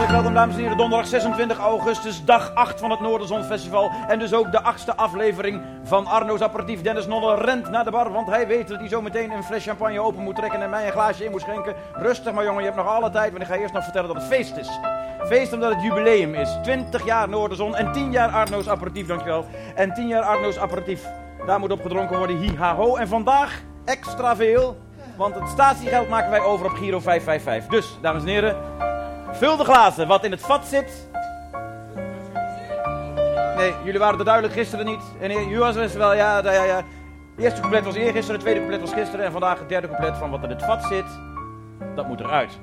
Hartelijk welkom, dames en heren. Donderdag 26 augustus, dag 8 van het Noorderzon Festival. En dus ook de 8e aflevering van Arno's Aperitief. Dennis Nolle rent naar de bar, want hij weet dat hij zo meteen een fles champagne open moet trekken en mij een glaasje in moet schenken. Rustig maar jongen, je hebt nog alle tijd, want ik ga eerst nog vertellen dat het feest is. Feest omdat het jubileum is. 20 jaar Noorderzon en 10 jaar Arno's Aperitief, dankjewel. En 10 jaar Arno's Aperitief, daar moet op gedronken worden, hi-ha-ho. En vandaag extra veel, want het statiegeld maken wij over op Giro 555. Dus, dames en heren, vul de glazen. Wat in het vat zit... Nee, jullie waren er duidelijk gisteren niet. En jullie was het wel, ja. Het eerste couplet was eergisteren, het tweede couplet was gisteren. En vandaag het derde couplet van wat in het vat zit, dat moet eruit.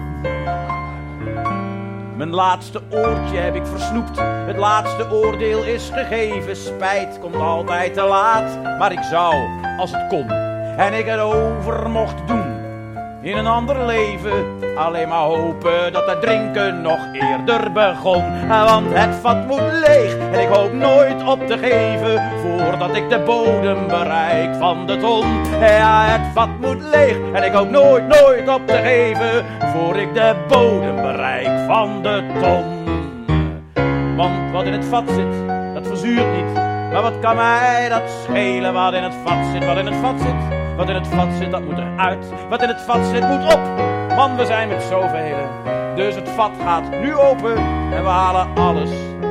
Mijn laatste oortje heb ik versnoept. Het laatste oordeel is gegeven. Spijt komt altijd te laat. Maar ik zou, als het kon, en ik het over mocht doen, in een ander leven, alleen maar hopen dat het drinken nog eerder begon. Want het vat moet leeg en ik hoop nooit op te geven voordat ik de bodem bereik van de ton. Ja, het vat moet leeg en ik hoop nooit op te geven voor ik de bodem bereik van de ton. Want wat in het vat zit, dat verzuurt niet. Maar wat kan mij dat schelen wat in het vat zit, wat in het vat zit. Wat in het vat zit, dat moet eruit. Wat in het vat zit, moet op. Man, we zijn met zoveel. Dus het vat gaat nu open. En we halen alles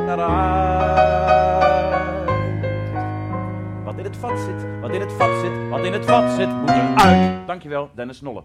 eruit. Wat in het vat zit, wat in het vat zit, wat in het vat zit, moet eruit. Dankjewel, Dennis Nolle.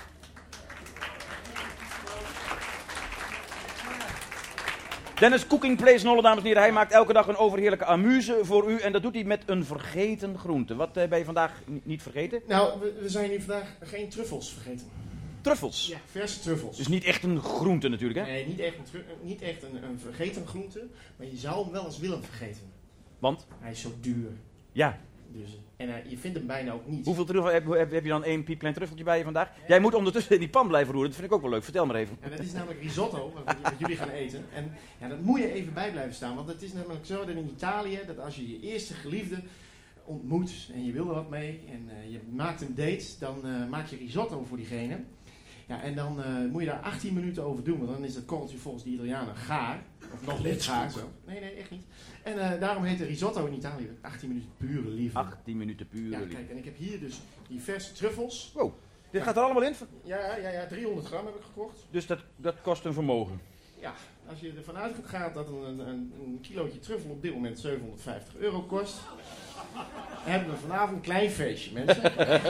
Dennis Cooking Place Nolle, dames en heren. Hij maakt elke dag een overheerlijke amuse voor u. En dat doet hij met een vergeten groente. Wat ben je vandaag niet vergeten? Nou, we zijn hier vandaag geen truffels vergeten. Truffels? Ja, verse truffels. Dus niet echt een groente natuurlijk, hè? Nee, niet echt een vergeten groente. Maar je zou hem wel eens willen vergeten. Want? Hij is zo duur. Ja. Dus, en je vindt hem bijna ook niet. Hoeveel truffel heb je dan? 1 piepklein truffeltje bij je vandaag? Jij moet ondertussen in die pan blijven roeren. Dat vind ik ook wel leuk. Vertel maar even. Ja, dat is namelijk risotto, wat jullie gaan eten. En ja, dat moet je even bij blijven staan. Want het is namelijk zo dat in Italië, dat als je je eerste geliefde ontmoet en je wil er wat mee en je maakt een date, dan maak je risotto voor diegene. Ja, en dan moet je daar 18 minuten over doen, want dan is dat korreltje volgens de Italianen gaar. Of nog niet gaar. Zo. Nee, echt niet. En daarom heet de risotto in Italië 18 minuten pure liefde. 18 minuten pure liefde. Ja, kijk, en ik heb hier dus die verse truffels. Wow, dit gaat er allemaal in? Ja, 300 gram heb ik gekocht. Dus dat kost een vermogen? Ja, als je ervan uitgaat dat een kilootje truffel op dit moment €750 kost, hebben we vanavond een klein feestje, mensen.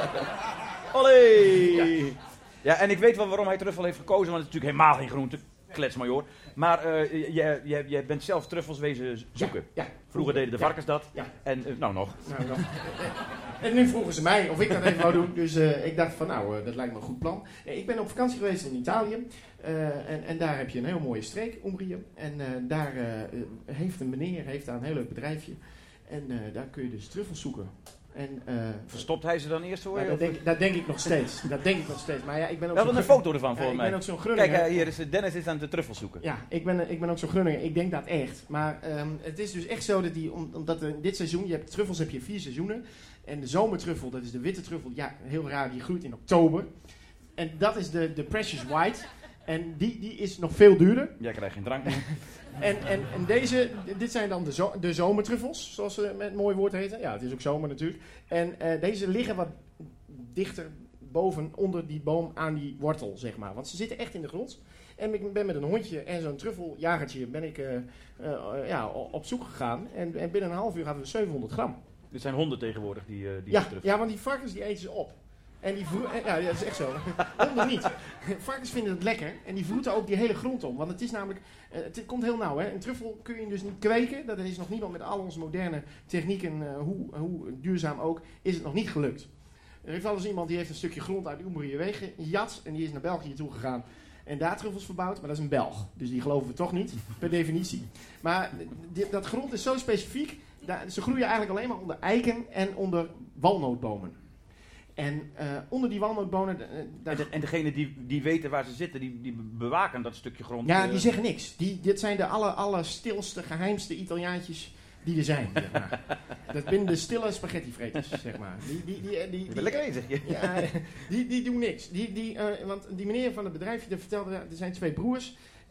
Olé! Ja, en ik weet wel waarom hij truffel heeft gekozen, want het is natuurlijk helemaal geen groente. Kletsmajoor. Maar jij bent zelf truffels wezen zoeken. Ja. Vroeger deden de varkens dat. Ja. En nog. En nu vroegen ze mij of ik dat even wou doen. Dus ik dacht van dat lijkt me een goed plan. Ik ben op vakantie geweest in Italië. En daar heb je een heel mooie streek, Umbrië. En daar heeft een meneer daar een heel leuk bedrijfje. En daar kun je dus truffels zoeken. En, verstopt hij ze dan eerst voor je? Dat denk ik nog steeds. Maar ja, ik ben ook we hebben een foto ervan voor mij. Ik ben ook zo'n Grunninger. Kijk, hier is Dennis aan de truffels zoeken. Ja, ik ben ook zo'n Grunninger. Ik denk dat echt. Maar het is dus echt zo dat omdat dit seizoen, je hebt truffels heb je 4 seizoenen. En de zomertruffel, dat is de witte truffel. Ja, heel raar, die groeit in oktober. En dat is de Precious White. En die is nog veel duurder. Jij krijgt geen drank meer. En dit zijn dan de zomertruffels, zoals ze met een mooi woord heten. Ja, het is ook zomer natuurlijk. En deze liggen wat dichter onder die boom aan die wortel, zeg maar. Want ze zitten echt in de grond. En ik ben met een hondje en zo'n truffeljagertje ben ik op zoek gegaan. En binnen een half uur hadden we 700 gram. Dit zijn honden tegenwoordig die ja, want die varkens die eten ze op. En ja, dat is echt zo. Honden niet. Varkens vinden het lekker en die vroeten ook die hele grond om. Want het is namelijk, het komt heel nauw. Hè? Een truffel kun je dus niet kweken. Dat is nog niemand met al onze moderne technieken, hoe duurzaam ook, is het nog niet gelukt. Er heeft wel eens iemand die heeft een stukje grond uit Umbrië weggejat en die is naar België toe gegaan. En daar truffels verbouwd, maar dat is een Belg. Dus die geloven we toch niet, per definitie. Maar dat grond is zo specifiek, ze groeien eigenlijk alleen maar onder eiken en onder walnootbomen. En onder die walnootbonen... En degene die weten waar ze zitten, die bewaken dat stukje grond. Ja, die zeggen niks. Dit zijn de allerstilste, geheimste Italiaantjes die er zijn, zeg maar. Dat binnen de stille spaghettivreters, zeg maar. Die lekker één, zeg je. Ja, die doen niks. Want die meneer van het bedrijfje vertelde, er zijn 2 broers.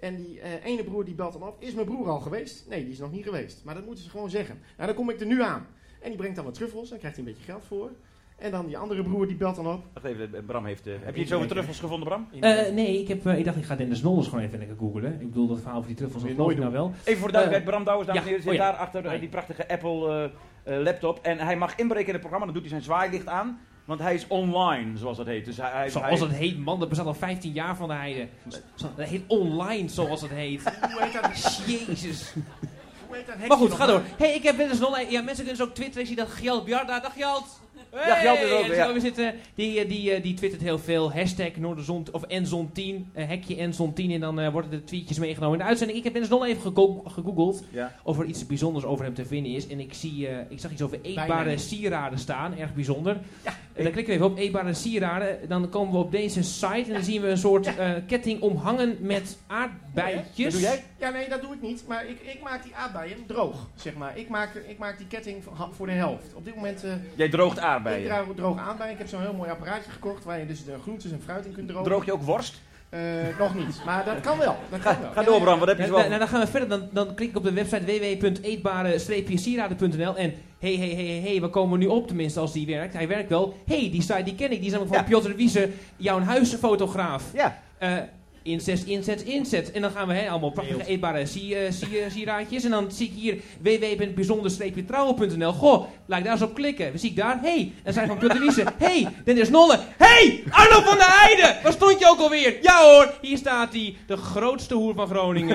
En die ene broer die belt dan op. Is mijn broer al geweest? Nee, die is nog niet geweest. Maar dat moeten ze gewoon zeggen. Nou, dan kom ik er nu aan. En die brengt dan wat truffels. Dan krijgt hij een beetje geld voor. En dan die andere broer die belt dan op. Wacht even, Bram heeft... heb je iets over truffels gevonden, Bram? Nee, ik dacht ik ga Dennis Nolders gewoon even lekker googlen. Ik bedoel, dat verhaal over die truffels, dat nooit nou wel. Even voor de duidelijkheid, Bram Douwes, dames en heren, zit daar achter die prachtige Apple laptop. En hij mag inbreken in het programma, dan doet hij zijn zwaailicht aan. Want hij is online, zoals dat heet. Dus zoals het heet, man, dat bestaat al 15 jaar van de heide. Dat heet online, zoals het heet. Hoe heet dat? Jezus. Hoe heet dat? Maar goed, ga door. Hey, ik heb Dennis Nolders. Ja, mensen kunnen dus ook twitteren. Ik zie dat Gjalt Bjarda. Dag Gjalt. Hey, ja, Gjalt is ook weer. We zitten, die twittert heel veel. Hashtag Noorderzon of Enzon10. Hekje Enzon10 en dan worden de tweetjes meegenomen in de uitzending. Ik heb Dennis Nolders even gegoogeld of er iets bijzonders over hem te vinden is. En ik zag iets over eetbare sieraden staan. Erg bijzonder. Ja. En dan klikken we even op eetbare sieraden. Dan komen we op deze site en dan zien we een soort ketting omhangen met aardbeidjes. Dat doe jij? Ja, nee, dat doe ik niet. Maar ik maak die aardbeien droog, zeg maar. Ik maak die ketting voor de helft. Op dit moment... Jij droogt aardbeien? Ik droog aardbeien. Ik heb zo'n heel mooi apparaatje gekocht waar je dus de groentes en fruit in kunt drogen. Droog je ook worst? Nog niet, maar dat kan wel. Ga door, Bram, wat heb je zo? Nou, dan gaan we verder. Dan klik ik op de website www.eetbare-sieraden.nl en hey, waar komen we nu op? Tenminste, als die werkt. Hij werkt wel. Hey, die site die ken ik. Die is namelijk van Piotr Wiese, jouw huisfotograaf. Ja. Inzet. En dan gaan we allemaal prachtige eetbare sieraadjes. En dan zie ik hier www.bijzonder-trouwen.nl. Goh, laat ik daar eens op klikken. We zie ik daar. Hey, en zijn van Piotr Wiese. Hey, Dennis Nolle. Hey, Arno van der Heijden. Waar stond je ook alweer? Ja hoor, hier staat hij. De grootste hoer van Groningen.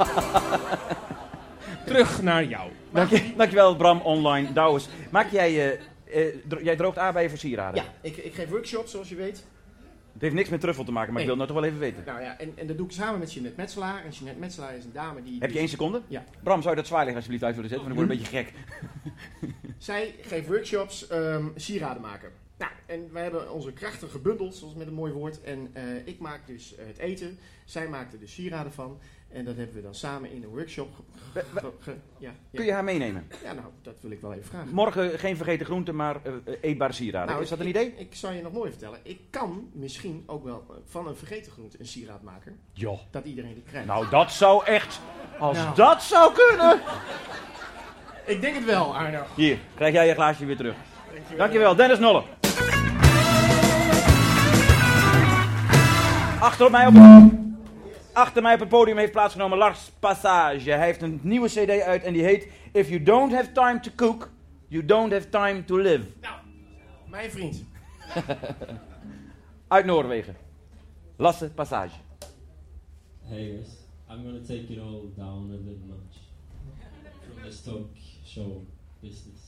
Terug naar jou. Dankjewel, Bram Online Douwes. Maak jij droogt aardbeien voor sieraden? Ja, ik geef workshops, zoals je weet. Het heeft niks met truffel te maken, maar ik wil het nou toch wel even weten. Nou ja, en dat doe ik samen met Jeanette Metselaar. En Jeanette Metselaar is een dame die... Heb je 1 seconde? Ja. Bram, zou je dat zwaailicht alsjeblieft uit willen zetten? Want dan word ik een beetje gek. Zij geeft workshops sieraden maken. Nou, en wij hebben onze krachten gebundeld, zoals met een mooi woord. En ik maak dus het eten. Zij maakt er de sieraden van. En dat hebben we dan samen in een workshop. Kun je haar meenemen? Ja, nou, dat wil ik wel even vragen. Morgen geen vergeten groenten, maar eetbare sieraden. Nou, is dat een idee? Ik zal je nog mooi vertellen. Ik kan misschien ook wel van een vergeten groente een sieraad maken. Joh. Dat iedereen die krijgt. Nou, dat zou echt... Als dat zou kunnen... Ik denk het wel, Arno. Hier, krijg jij je glaasje weer terug. Dankjewel, Dennis Nolle. Achter mij op het podium heeft plaatsgenomen Lars Passage. Hij heeft een nieuwe cd uit en die heet If You Don't Have Time to Cook, You Don't Have Time to Live. Nou, mijn vriend. Uit Noorwegen. Lasse Passage. Hey guys, I'm gonna take it all down a little notch. From the stock show business.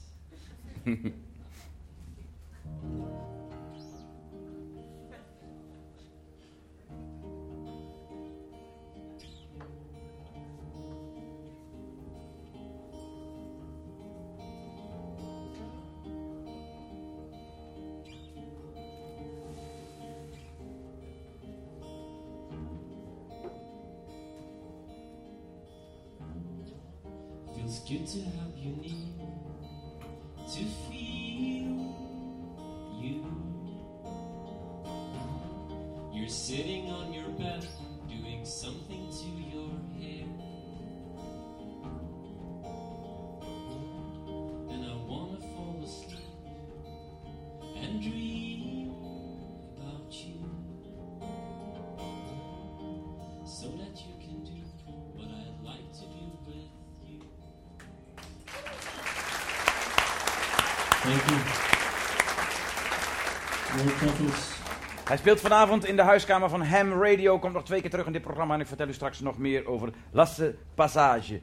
Feels good to have you near, to feel you. You're sitting on your bed, doing something to your hair. And I wanna fall asleep and dream about you, so that you can do what I'd like to do with you. Thank you. More truffles. Hij speelt vanavond in de huiskamer van Ham Radio. Komt nog 2 keer terug in dit programma en ik vertel u straks nog meer over Lasse Passage.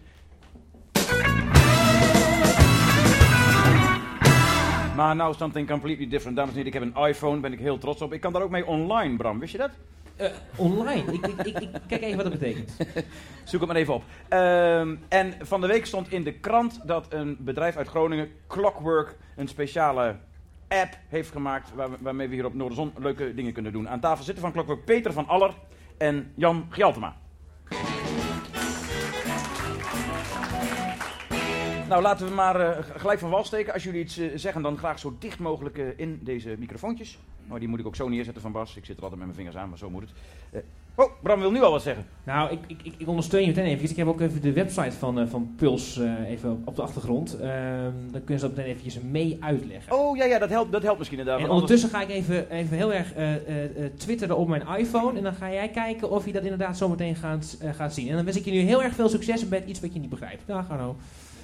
Maar now something completely different. Dames en heren, ik heb een iPhone, ben ik heel trots op. Ik kan daar ook mee online, Bram. Wist je dat? Online? Ik kijk even wat dat betekent. Zoek het maar even op. En van de week stond in de krant dat een bedrijf uit Groningen, Clockwork, een speciale app heeft gemaakt waarmee we hier op Noorderzon leuke dingen kunnen doen. Aan tafel zitten van Clockwork Peter van Aller en Jan Gjaltema. Nou, laten we maar gelijk van wal steken. Als jullie iets zeggen, dan graag zo dicht mogelijk in deze microfoontjes. Maar die moet ik ook zo neerzetten van Bas. Ik zit er altijd met mijn vingers aan, maar zo moet het. Oh, Bram wil nu al wat zeggen. Nou, ik ondersteun je meteen even. Ik heb ook even de website van Puls even op de achtergrond. Dan kunnen ze dat meteen eventjes mee uitleggen. Oh ja, dat helpt misschien inderdaad. En ondertussen ga ik even heel erg twitteren op mijn iPhone. En dan ga jij kijken of je dat inderdaad zo meteen gaat zien. En dan wens ik je nu heel erg veel succes met iets wat je niet begrijpt. Dag Arno.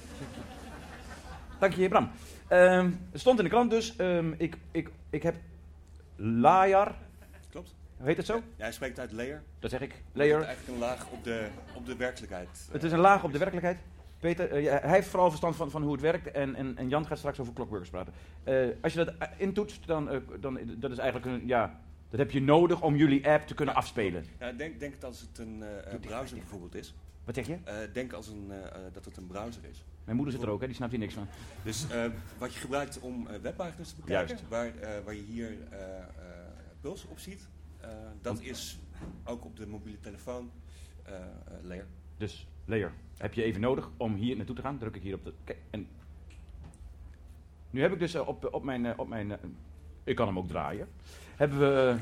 Dank je, Bram. Stond in de krant dus. Ik heb Layar. Klopt. Hoe heet het zo? Ja, hij spreekt uit layer. Dat zeg ik. Het is Layer. eigenlijk een laag op de werkelijkheid. Het is een laag op de werkelijkheid. Peter, hij heeft vooral verstand van hoe het werkt. En Jan gaat straks over clockworkers praten. Als je dat intoetst, dan dat is eigenlijk dat heb je nodig om jullie app te kunnen afspelen. Ja, denk het als het een browser bijvoorbeeld is. Wat zeg je? Denk als dat het een browser is. Mijn moeder zit er ook, hè? Die snapt hier niks van. Dus wat je gebruikt om webpagina's te bekijken, waar je hier Puls op ziet, dat is ook op de mobiele telefoon Layer. Dus Layer heb je even nodig om hier naartoe te gaan. Druk ik hier op de... Kijk, en nu heb ik dus op mijn ik kan hem ook draaien. Hebben we...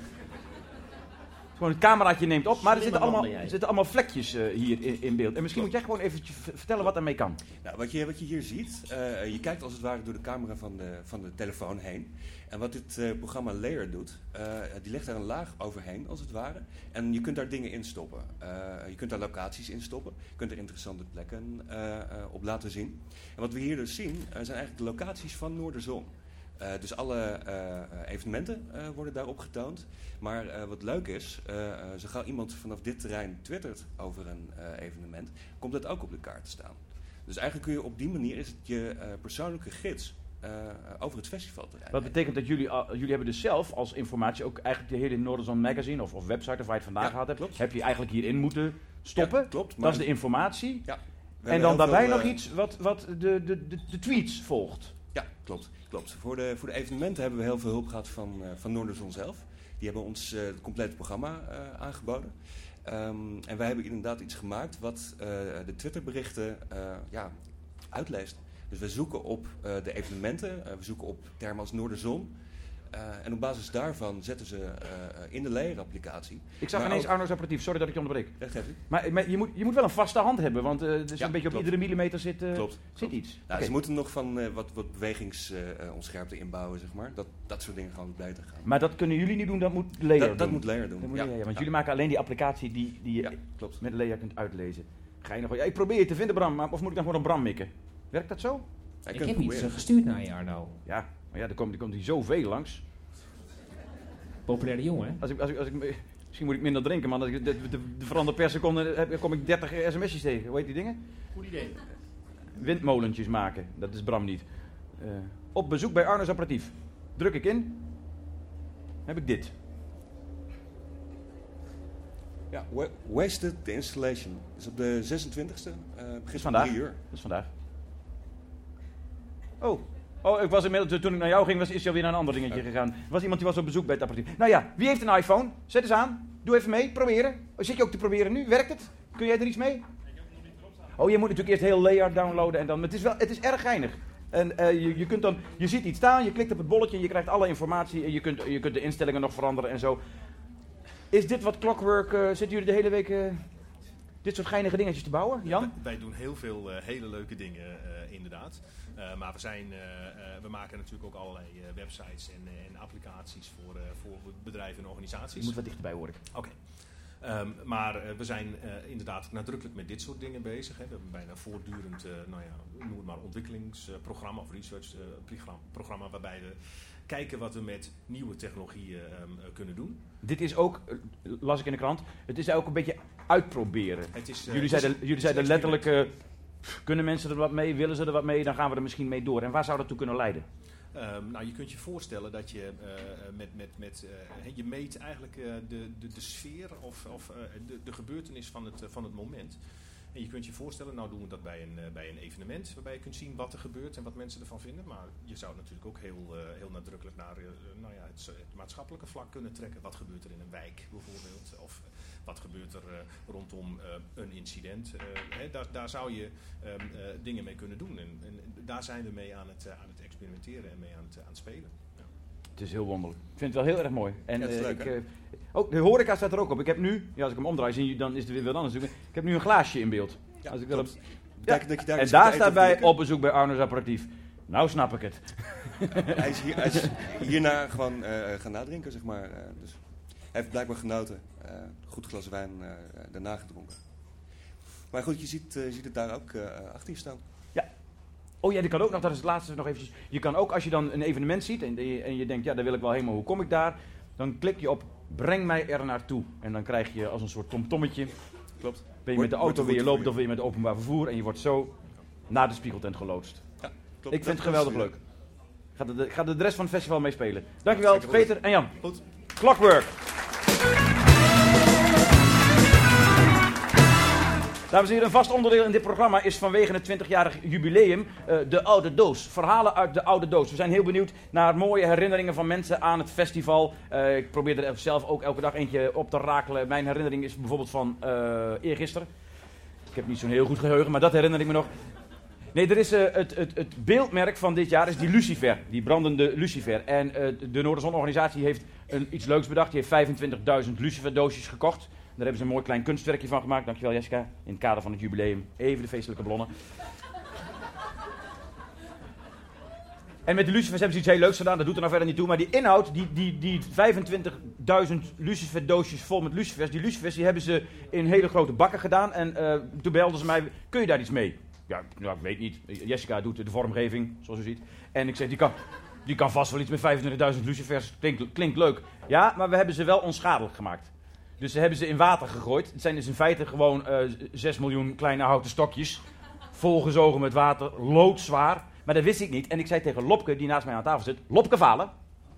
Gewoon het cameraatje neemt op, maar er zitten allemaal vlekjes hier in beeld. En misschien moet jij gewoon even vertellen wat daarmee kan. Nou, wat je hier ziet, je kijkt als het ware door de camera van de telefoon heen. En wat dit programma Layer doet, die legt daar een laag overheen als het ware. En je kunt daar dingen in stoppen. Je kunt daar locaties in stoppen. Je kunt er interessante plekken op laten zien. En wat we hier dus zien, zijn eigenlijk de locaties van Noorderzon. Dus alle evenementen worden daarop getoond. Maar wat leuk is, zo gauw iemand vanaf dit terrein twittert over een evenement, komt dat ook op de kaart te staan. Dus eigenlijk kun je op die manier, is het je persoonlijke gids over het festivalterrein. Wat betekent dat jullie hebben dus zelf als informatie ook eigenlijk de hele Noorderzon magazine of website of waar je het vandaag gehad hebt, klopt. heb je eigenlijk hierin moeten stoppen. Ja, klopt. Dat is de informatie. Ja, en dan daarbij nog iets wat de tweets volgt. Ja, klopt. Voor de evenementen hebben we heel veel hulp gehad van Noorderzon zelf. Die hebben ons het complete programma aangeboden. En wij hebben inderdaad iets gemaakt wat de Twitterberichten uitleest. Dus we zoeken op de evenementen, we zoeken op termen als Noorderzon. En op basis daarvan zetten ze in de Layer-applicatie. Ik zag ineens Arno's apparatief, sorry dat ik je onderbreek. Recht heeft u. Maar je moet wel een vaste hand hebben, want dus een beetje op iedere millimeter zit iets. Nou, Okay. Ze moeten nog van wat bewegingsonscherpte inbouwen, zeg maar. Dat soort dingen gewoon beter gaan. Maar dat kunnen jullie niet doen, dat moet Layer doen. Dat moet Layer doen, Want jullie maken alleen die applicatie die je met Layer kunt uitlezen. Geinig. Ja, ik probeer je te vinden, Bram, of moet ik dan gewoon op Bram mikken? Werkt dat zo? Ik heb iets gestuurd naar je, Arno. Ja, maar er komt hier zoveel langs. Populaire jongen, hè? Als ik, misschien moet ik minder drinken, man. Als ik de veranderd per seconde kom ik 30 sms'jes tegen. Hoe heet die dingen? Goed idee. Windmolentjes maken. Dat is Bram niet. Op bezoek bij Arno's apparatief. Druk ik in. Heb ik dit. Ja, Wasted the Installation. Dat is op de 26e. Begin van 3 uur. Dat is vandaag. Oh, ik was inmiddels, toen ik naar jou ging, is hij alweer naar een ander dingetje gegaan. Er was iemand die was op bezoek bij het apparatief. Nou ja, wie heeft een iPhone? Zet eens aan. Doe even mee. Proberen. Zit je ook te proberen nu? Werkt het? Kun jij er iets mee? Ik heb het nog niet erop staan. Oh, je moet natuurlijk eerst heel Layer downloaden en dan. Maar het is erg geinig. En je ziet iets staan, je klikt op het bolletje en je krijgt alle informatie. En je kunt de instellingen nog veranderen en zo. Is dit wat Clockwork, zitten jullie de hele week dit soort geinige dingetjes te bouwen? Jan? Wij doen heel veel hele leuke dingen, inderdaad. Maar we maken natuurlijk ook allerlei websites en applicaties voor bedrijven en organisaties. Je moet wat dichterbij horen. Oké. Maar we zijn inderdaad nadrukkelijk met dit soort dingen bezig. Hè. We hebben bijna voortdurend, noem het maar ontwikkelingsprogramma of researchprogramma waarbij we kijken wat we met nieuwe technologieën kunnen doen. Dit is ook, las ik in de krant, het is ook een beetje uitproberen. Jullie zeiden letterlijk, kunnen mensen er wat mee, willen ze er wat mee, dan gaan we er misschien mee door. En waar zou dat toe kunnen leiden? Je kunt je voorstellen dat je je meet eigenlijk de sfeer of de gebeurtenis van het moment. En je kunt je voorstellen, nou doen we dat bij een evenement, waarbij je kunt zien wat er gebeurt en wat mensen ervan vinden. Maar je zou natuurlijk ook heel nadrukkelijk naar het maatschappelijke vlak kunnen trekken. Wat gebeurt er in een wijk bijvoorbeeld? Of wat gebeurt er rondom een incident? Daar zou je dingen mee kunnen doen. En daar zijn we mee aan het experimenteren en mee aan het spelen. Ja. Het is heel wonderlijk. Ik vind het wel heel erg mooi. En ja, het is leuk, Oh, de horeca staat er ook op. Ik heb nu, als ik hem omdraai, zie je, dan is het weer wat anders. Ik heb nu een glaasje in beeld. Ja, Als ik dat op... Betekent dat je daar En iets daar te eten staat of bij drinken? op bezoek bij Arno's Apparatief. Nou snap ik het. Hij is hierna gewoon gaan nadrinken, zeg maar. Dus hij heeft blijkbaar genoten. Goed glas wijn daarna gedronken. Maar goed, je ziet het daar ook achter je staan. Oh ja, die kan ook nog, dat is het laatste nog eventjes. Je kan ook, als je dan een evenement ziet en je denkt, ja, daar wil ik wel helemaal, hoe kom ik daar? Dan klik je op, breng mij er naartoe. En dan krijg je als een soort tomtommetje. Klopt. Ben je met de Wordt auto er weer je goed loopt voor of weer met de openbaar vervoer en je wordt zo naar de Spiegeltent geloodst. Ja, klopt. Ik vind het Dat geweldig is, leuk. Ga de rest van het festival mee spelen. Dankjewel, Zeker wel. Peter en Jan. Goed. Clockwork. Dames en heren, een vast onderdeel in dit programma is vanwege het 20-jarig jubileum de oude doos. Verhalen uit de oude doos. We zijn heel benieuwd naar mooie herinneringen van mensen aan het festival. Ik probeer er zelf ook elke dag eentje op te rakelen. Mijn herinnering is bijvoorbeeld van eergisteren. Ik heb niet zo'n heel goed geheugen, maar dat herinner ik me nog. Nee, er is het beeldmerk van dit jaar is die Lucifer, die brandende Lucifer. En de Noorderzon-organisatie heeft iets leuks bedacht. Die heeft 25.000 Lucifer-doosjes gekocht. Daar hebben ze een mooi klein kunstwerkje van gemaakt. Dankjewel Jessica. In het kader van het jubileum. Even de feestelijke ballonnen. En met de lucifers hebben ze iets heel leuks gedaan. Dat doet er nou verder niet toe. Maar die inhoud, die 25.000 luciferdoosjes vol met lucifers. Die lucifers die hebben ze in hele grote bakken gedaan. En toen belden ze mij, kun je daar iets mee? Ja, nou, ik weet niet. Jessica doet de vormgeving, zoals u ziet. En ik zeg, die kan vast wel iets met 25.000 lucifers. Klinkt leuk. Ja, maar we hebben ze wel onschadelijk gemaakt. Dus ze hebben ze in water gegooid. Het zijn dus in feite gewoon 6 miljoen kleine houten stokjes. Volgezogen met water, loodzwaar. Maar dat wist ik niet. En ik zei tegen Lopke, die naast mij aan tafel zit, Lopke Valen.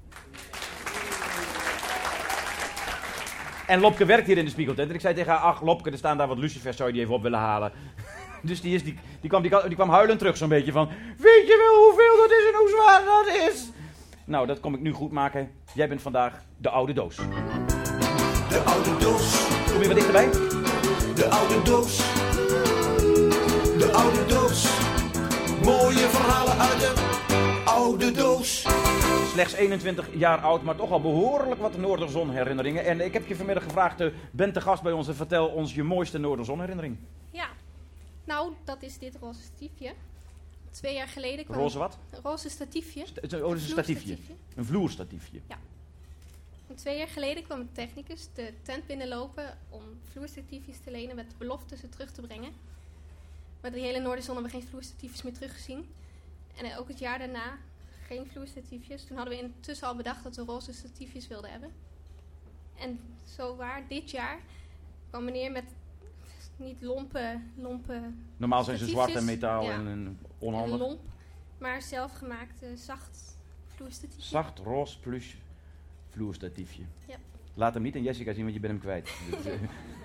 En Lopke werkt hier in de Spiegeltent. En ik zei tegen haar, ach Lopke, er staan daar wat lucifers, zou je die even op willen halen? Dus die kwam huilend terug zo'n beetje van, weet je wel hoeveel dat is en hoe zwaar dat is? Nou, dat kom ik nu goed maken. Jij bent vandaag de oude doos. De oude doos, Kom je wat dichterbij? de oude doos. De oude doos. Mooie verhalen uit de oude doos. Slechts 21 jaar oud, maar toch al behoorlijk wat Noorderzon herinneringen. En ik heb je vanmiddag gevraagd, ben te gast bij ons en vertel ons je mooiste Noorderzon herinnering. Ja, nou, dat is dit roze statiefje. 2 jaar geleden kwam... Roze wat? Een roze statiefje. Dat is een statiefje. Een vloerstatiefje. En 2 jaar geleden kwam een technicus de tent binnenlopen om vloerstatiefjes te lenen met de belofte ze terug te brengen. Maar de hele Noorderzon hebben we geen vloerstatiefjes meer teruggezien. En ook het jaar daarna geen vloerstatiefjes. Toen hadden we intussen al bedacht dat we roze statiefjes wilden hebben. En zo waar, dit jaar kwam meneer met niet lompe Normaal zijn ze zwart en statiefjes. metaal Ja. en Een onhandig. lomp, maar zelfgemaakt zacht vloerstatiefje. Zacht, roze, plush, vloerstatiefje. Ja. Laat hem niet aan Jessica zien, want je bent hem kwijt. Dus,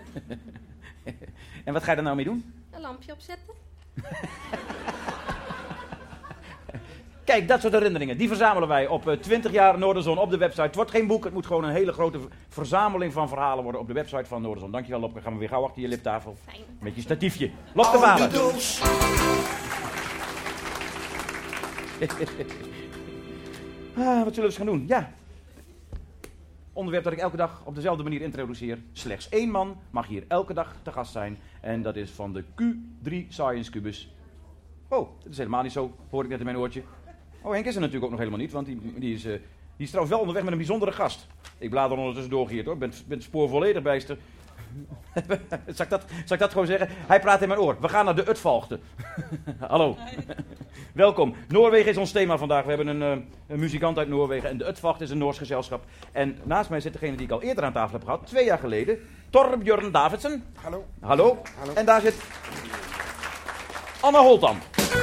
en wat ga je er nou mee doen? Een lampje opzetten. Kijk, dat soort herinneringen, die verzamelen wij op 20 jaar Noorderzon op de website. Het wordt geen boek, het moet gewoon een hele grote verzameling van verhalen worden op de website van Noorderzon. Dankjewel Lopke, gaan we weer gauw achter je liptafel Fijn. met je statiefje. Lopke Oude Valen. doos. Wat zullen we eens gaan doen? Ja. Onderwerp dat ik elke dag op dezelfde manier introduceer. Slechts 1 man mag hier elke dag te gast zijn. En dat is van de Q3 Science Cubus. Oh, dat is helemaal niet zo, hoor ik net in mijn oortje. Oh, Henk is er natuurlijk ook nog helemaal niet, want die is trouwens wel onderweg met een bijzondere gast. Ik blader ondertussen door, Geert, hoor. Ben het spoor volledig bijster. Zal ik dat gewoon zeggen? Hij praat in mijn oor. We gaan naar de Utvalgte. Hallo. Welkom. Noorwegen is ons thema vandaag. We hebben een muzikant uit Noorwegen. En de Utvalgte is een Noors gezelschap. En naast mij zit degene die ik al eerder aan tafel heb gehad. 2 jaar geleden. Torbjörn Davidsen. Hallo. Hallo. Hallo. En daar zit Anne Holtam.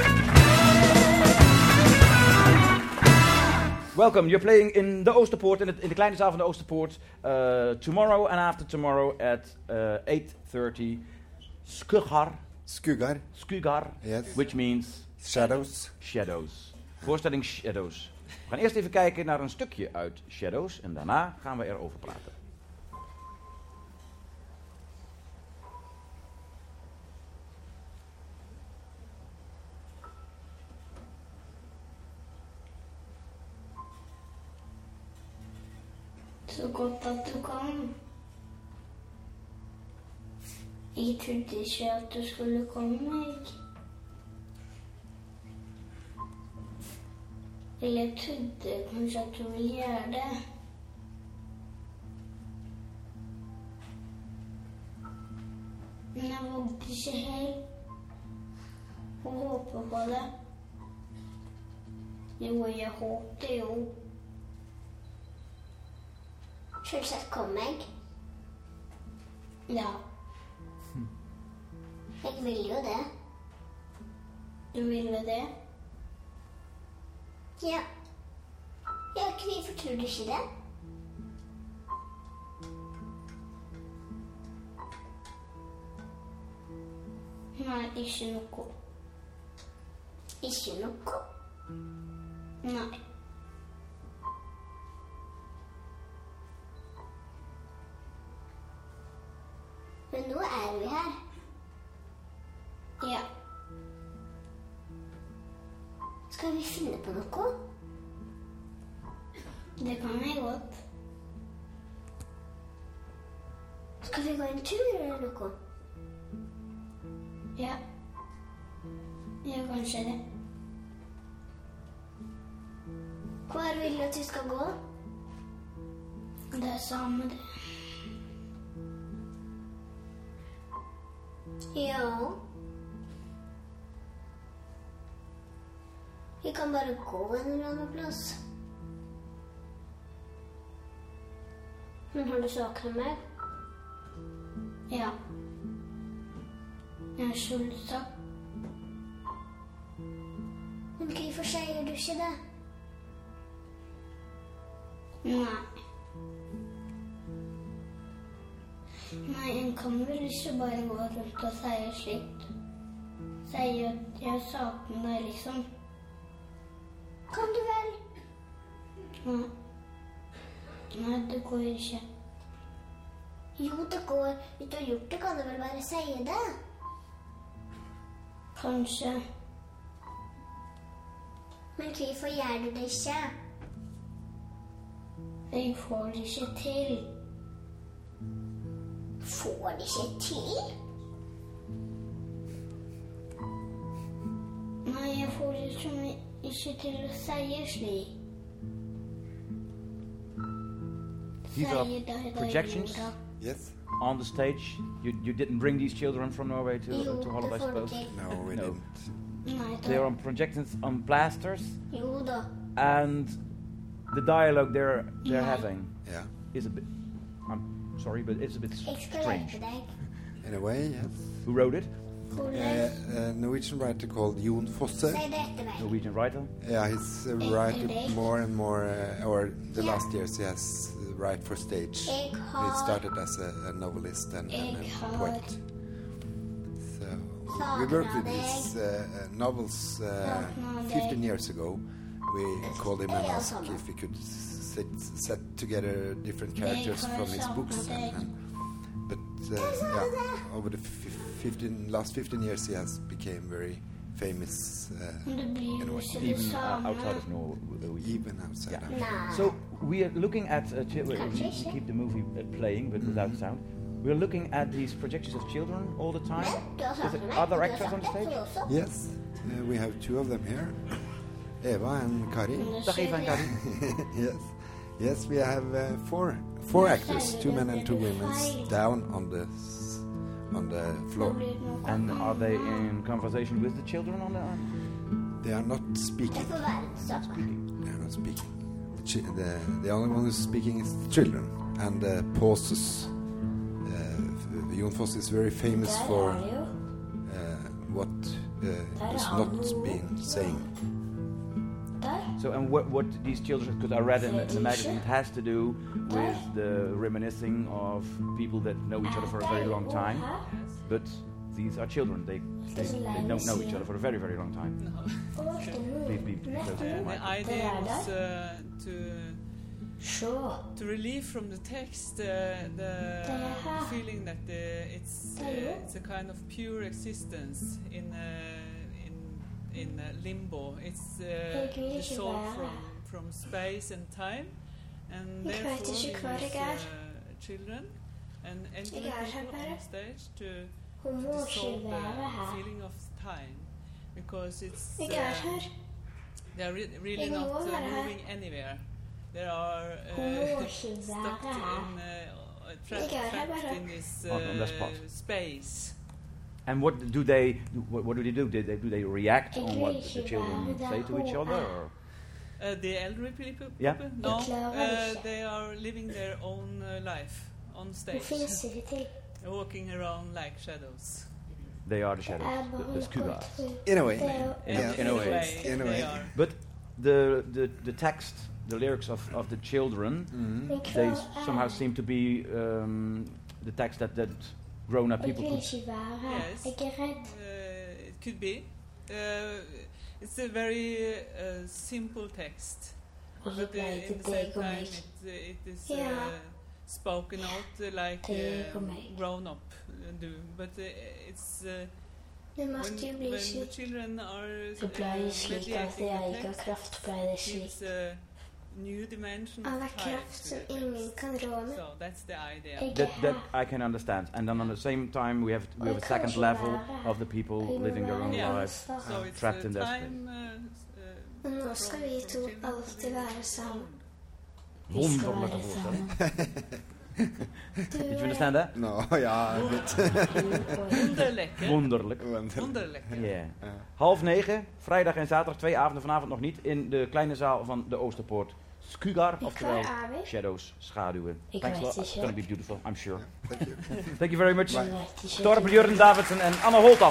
Welcome, you're playing in de Oosterpoort, in de kleine zaal van de Oosterpoort. Tomorrow and after tomorrow at 8:30. Skugar, Yes. which means Shadows. Shadows. Voorstelling Shadows. We gaan eerst even kijken naar een stukje uit Shadows en daarna gaan we erover praten. Så godt at du kom. Jeg trodde ikke at du skulle komme, jeg. Eller jeg trodde kanskje at du ville gjøre det. Men jeg vågde ikke helt å håpe på det. Jo, jeg håpte jo. Selvsagt kom jeg. Ja, Jeg vil jo det. du ville det. Ja. Ja, hvorfor tror du ikke det? Nei, ikke noe. Ikke noe. Nei. Men nå er vi her. Ja, Skal vi finne på noe? det kan jeg godt. Skal vi gå en tur eller noe? Ja. Ja, kanskje det. Hvor vil du at vi skal gå? Det er samme det. Ja. Vi kan bare gå en eller annen plass. Men har du savnet meg? Ja. Jeg er sulten. Men hvorfor sier du ikke det? Nei. Nei, en kan vel ikke bare gå rundt og si slikt. Si at jeg savner deg, liksom. Kan du vel? Nei. Nei, det går ikke. Jo, det går. Hvis du har gjort det, kan du vel bare si det? Kanskje. Men hvorfor gjør du det ikke? Jeg får det ikke til. Får det ikke til? Nei, jeg får det ikke til å si slik. These are projections Yes? on the stage. You didn't bring these children from Norway to Holland, I suppose? No, we No. didn't. Nei, They are on projections on plasters, Jo da. and the dialogue they're Yeah. having Yeah. is a bit. I'm sorry, but it's a bit Jeg skal strange. hjelpe deg. In a way, yes. Who wrote it? A Norwegian writer called Jon Fosse. Si det etter meg. Norwegian writer. Yeah, he's written more and more, or the last years he has write for stage. Jeg He har started as a novelist and a poet. So we worked with his novels 15 years ago. We called him and asked if we could set together different characters from his books. But over the last 15 years he has became very famous Men det blir in a jo way. ikke det Even samme. outside of Norway. Even outside. Yeah. Nei. So we are looking at we keep the movie playing, but without sound. We are looking at these projections of children all the time. Men du har Is savnet it meg. other Du har actors on the savnet stage? meg også. Yes, we have two of them here, Eva and Kari. Dag Eva and Kari. Yes, yes, we have four actors, 2 men and 2 women, down on the floor. And are they in conversation with the children on the They are not Det speaking. får være en sak. They are not speaking. The only one who's speaking is the children and pauses. Jon Fosse is very famous Der for er det jo. what does not being saying. Der. So, and what these children, because I read in the magazine, it has to do with the reminiscing of people that know each other for a very long time. But these are children; they don't know each other for a very, very long time. Please be close to the The mic. idea was Sure. to relieve from the text the feeling that it's a kind of pure existence in limbo. It's the soul from space and time, And Ik weet therefore dus we ook waar ik use ga. children and elderly Ik ga people er on stage to Hoe moet je dissolve waren the her? feeling of time, because it's Ik ga her. they're really Ik not moet haar. moving anywhere. They are Hoe moet je stuck waren her? trapped Ik ga haar. in this On that spot. space. And what do they do? Do they react Ik on what weet the je children waar say to each dat other? hoort. Or? The elderly people? Yeah. No, Ik geloof wel. they are living their own life on Hoe stage, finns det till? walking around like shadows. They are the shadows, the Skuga. In a way. In a way. In a they way. are. But the text, the lyrics of the children, they somehow seem to be the text that grown-up Ik people could. weet je waar her. Yes. Ik er red. It could be. It's a very simple text, Och så but blev in det the same dig och time mig. it is Ja. spoken out like Dig och mig. grown up do. But it's Nu måste ju bli when the slik. children are Det blir slik at mediating jeg the ikke har text, kraft på det slik. gives a new dimension Alla of time kraft to som the ingen text. kan råde. So that's the idea. Ik That I can understand, and then on the same time we have a second level of the people living their own Yeah. lives, So it's trapped in their space. time. Men nå skal vi to alltid være sammen. Wonderlijke voorstelling. Did you understand that? No, ja, a bit. Wonderlijk, hè? Wonderlijk. Wonderlijk. Yeah. 8:30, vrijdag en zaterdag, 2 avonden, vanavond nog niet, in de kleine zaal van de Oosterpoort. Skugar, oftewel shadows, schaduwen. Thanks a lot. It's going to be beautiful, I'm sure. Thank you very much. Torben Jurgen Davidsen en Anne Holtan.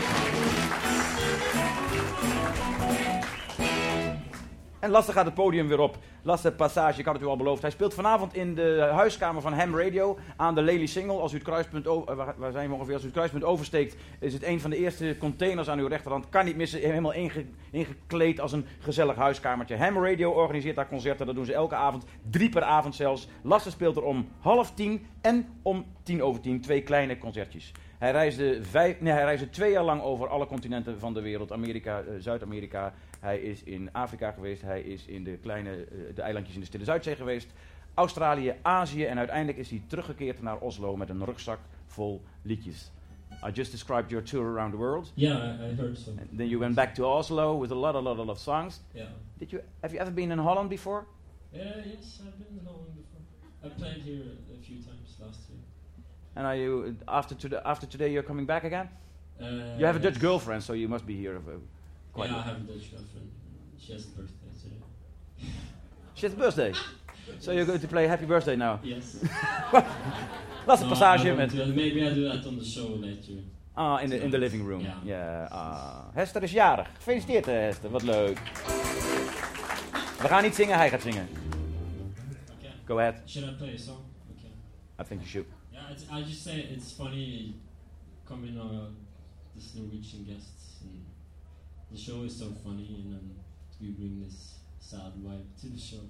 En Lasse gaat het podium weer op. Lasse Passage, ik had het u al beloofd. Hij speelt vanavond in de huiskamer van Ham Radio aan de Lely Single. Als u het kruispunt waar zijn we ongeveer? Als u het kruispunt oversteekt, is het een van de eerste containers aan uw rechterhand. Kan niet missen, helemaal ingekleed als een gezellig huiskamertje. Ham Radio organiseert daar concerten, dat doen ze elke avond. 3 per avond zelfs. Lasse speelt er om 9:30 en om 10:10. 2 kleine concertjes. Hij reisde 2 jaar lang over alle continenten van de wereld. Amerika, Zuid-Amerika. Hij is in Afrika geweest. Hij is in de eilandjes in de Stille Zuidzee geweest. Australië, Azië. En uiteindelijk is hij teruggekeerd naar Oslo met een rugzak vol liedjes. I just described your tour around the world. Yeah, I heard so. And then you went back to Oslo with a lot of songs. Yeah. Have you ever been in Holland before? Yes, I've been in Holland before. I played here a few times last year. And are you after today you're coming back again? You have a Dutch girlfriend, so you must be here quite. Yeah, I have a Dutch girlfriend. She has a birthday today. She has a birthday, so you're going to play Happy Birthday now. Yes. Laatste passage met. Maybe I do that on the show later. In the living room. Yeah. Yeah. Hester is jarig. Gefeliciteerd, Hester. Wat leuk. We gaan niet zingen, hij gaat zingen. Okay. Go ahead. Should I play a song? Okay. I think you should. Yeah, I just say it's funny coming these Norwegian guests, and the show is so funny, and then we bring this sad vibe to the show.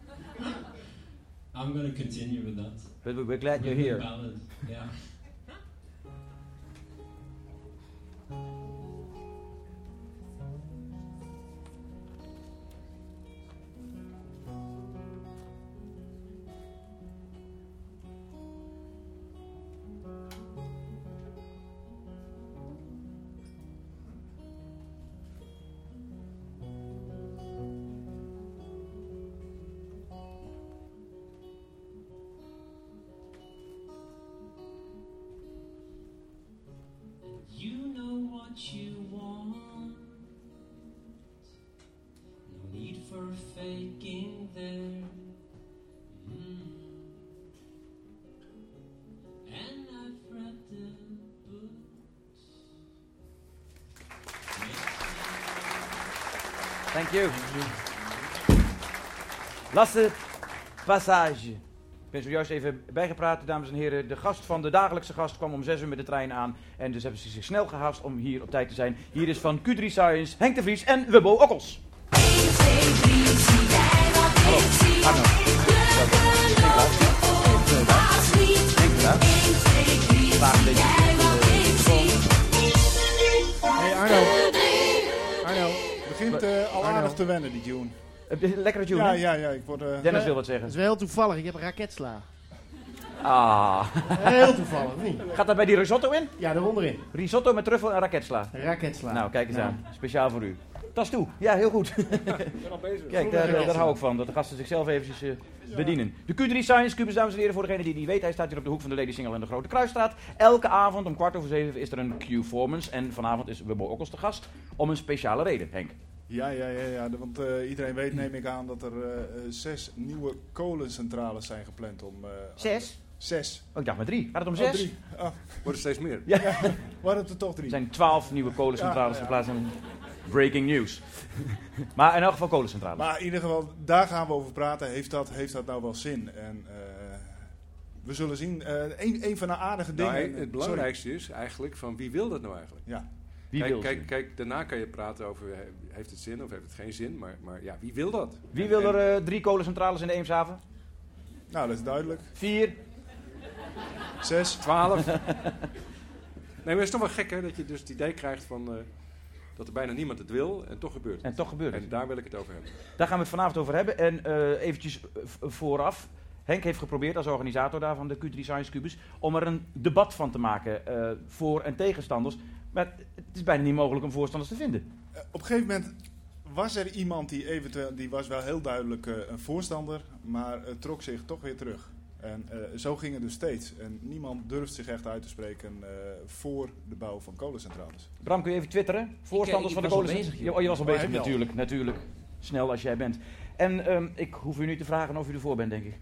I'm gonna continue with that. But we're glad you're here. Ballad, yeah. You want, no need for faking there. And I've read the books. Thank you. Lasse Passage. Ik ben zojuist even bijgepraat, dames en heren. De gast van de dagelijkse gast kwam om 6 uur met de trein aan. En dus hebben ze zich snel gehaast om hier op tijd te zijn. Hier is van Q3 Science, Henk de Vries en Wubbo Okkels. Hallo, Arno. Hey Arno. Arno, begint al aardig te wennen die tune. Lekkere tune, Ja, hè? ik word... Dennis wil wat zeggen. Dat is wel heel toevallig. Ik heb raketsla. Ah. Heel toevallig, of niet? Gaat dat bij die risotto in? Ja, eronder in. Risotto met truffel en raketsla. Raketsla. Nou, kijk eens aan. Speciaal voor u. Tas toe. Ja, heel goed. Kijk, daar hou ik van. Dat de gasten zichzelf eventjes bedienen. De Q3 Science Cubus, dames en heren, voor degene die het niet weet. Hij staat hier op de hoek van de Lady Singel en de Grote Kruisstraat. Elke avond om 6:15 is er een Q-formance. En vanavond is Wubbo Okkels te gast. Om een speciale reden, Henk. Ja, want iedereen weet, neem ik aan, dat er 6 nieuwe kolencentrales zijn gepland om... 6? 6. Oh, ik dacht maar 3. Gaat het om 6? 3. Oh. Wordt er steeds meer. Ja. Waren het er toch 3? Er zijn 12 nieuwe kolencentrales geplaatst in breaking news. Maar in elk geval kolencentrales. Maar in ieder geval, daar gaan we over praten. Heeft dat nou wel zin? En we zullen zien. Een van de aardige dingen... Nou, het belangrijkste is eigenlijk van wie wil dat nou eigenlijk? Ja. Kijk, daarna kan je praten over heeft het zin of heeft het geen zin. Maar ja, wie wil dat? Wie wil er 3 kolencentrales in de Eemshaven? Nou, dat is duidelijk. 4. 6. 12. Nee, maar het is toch wel gek, hè, dat je dus het idee krijgt van... dat er bijna niemand het wil en toch gebeurt het. En toch gebeurt het. En daar wil ik het over hebben. Daar gaan we het vanavond over hebben. En eventjes vooraf. Henk heeft geprobeerd als organisator daar van de Q3 Science Cubus... om er een debat van te maken voor- en tegenstanders. Maar het is bijna niet mogelijk om voorstanders te vinden. Op een gegeven moment was er iemand die was wel heel duidelijk een voorstander... maar trok zich toch weer terug. En zo ging het dus steeds. En niemand durft zich echt uit te spreken voor de bouw van kolencentrales. Bram, kun je even twitteren? Voorstanders van de kolencentrales? Je was al bezig, natuurlijk. Snel als jij bent. En ik hoef u niet te vragen of u ervoor bent, denk ik.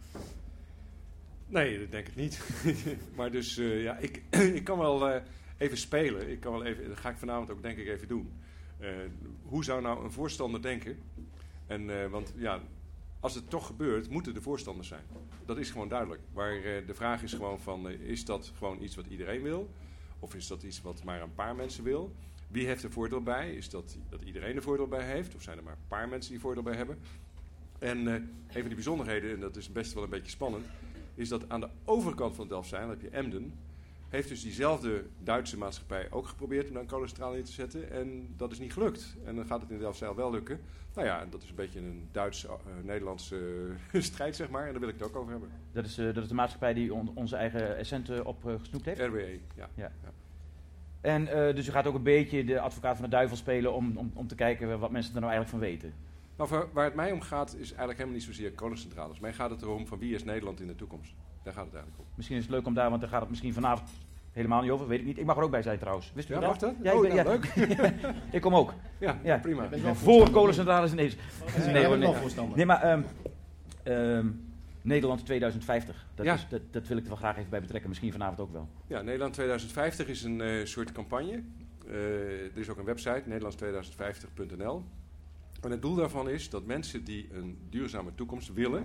Nee, dat denk ik niet. Maar dus, ik kan wel even spelen. Dat ga ik vanavond ook denk ik even doen. Hoe zou nou een voorstander denken? Want ja... Als het toch gebeurt, moeten de voorstanders zijn. Dat is gewoon duidelijk. Maar de vraag is gewoon van, is dat gewoon iets wat iedereen wil? Of is dat iets wat maar een paar mensen wil? Wie heeft er voordeel bij? Is dat iedereen er voordeel bij heeft? Of zijn er maar een paar mensen die voordeel bij hebben? En een van die bijzonderheden, en dat is best wel een beetje spannend... is dat aan de overkant van Delfzijl, dan heb je Emden... heeft dus diezelfde Duitse maatschappij ook geprobeerd om daar een kolencentrale in te zetten. En dat is niet gelukt. En dan gaat het in Delfzijl wel lukken. Nou ja, dat is een beetje een Duits-Nederlandse strijd, zeg maar. En daar wil ik het ook over hebben. Dat is de maatschappij die onze eigen Essent opgesnoept heeft? RWE, ja. En dus u gaat ook een beetje de advocaat van de duivel spelen om te kijken wat mensen er nou eigenlijk van weten. Nou, waar het mij om gaat is eigenlijk helemaal niet zozeer kolencentrales. Mij gaat het erom van wie is Nederland in de toekomst. Daar gaat het eigenlijk om. Misschien is het leuk om daar, want daar gaat het misschien vanavond helemaal niet over. Weet ik niet. Ik mag er ook bij zijn trouwens. Wist u Ja, dat? mag dat? Ja, leuk. Ik kom ook. Ja, prima. Ik ben voor kolencentrales in deze. Nee, maar Nederland 2050. Dat wil ik er wel graag even bij betrekken. Misschien vanavond ook wel. Ja, Nederland 2050 is een soort campagne. Er is ook een website, nederlands2050.nl. En het doel daarvan is dat mensen die een duurzame toekomst willen...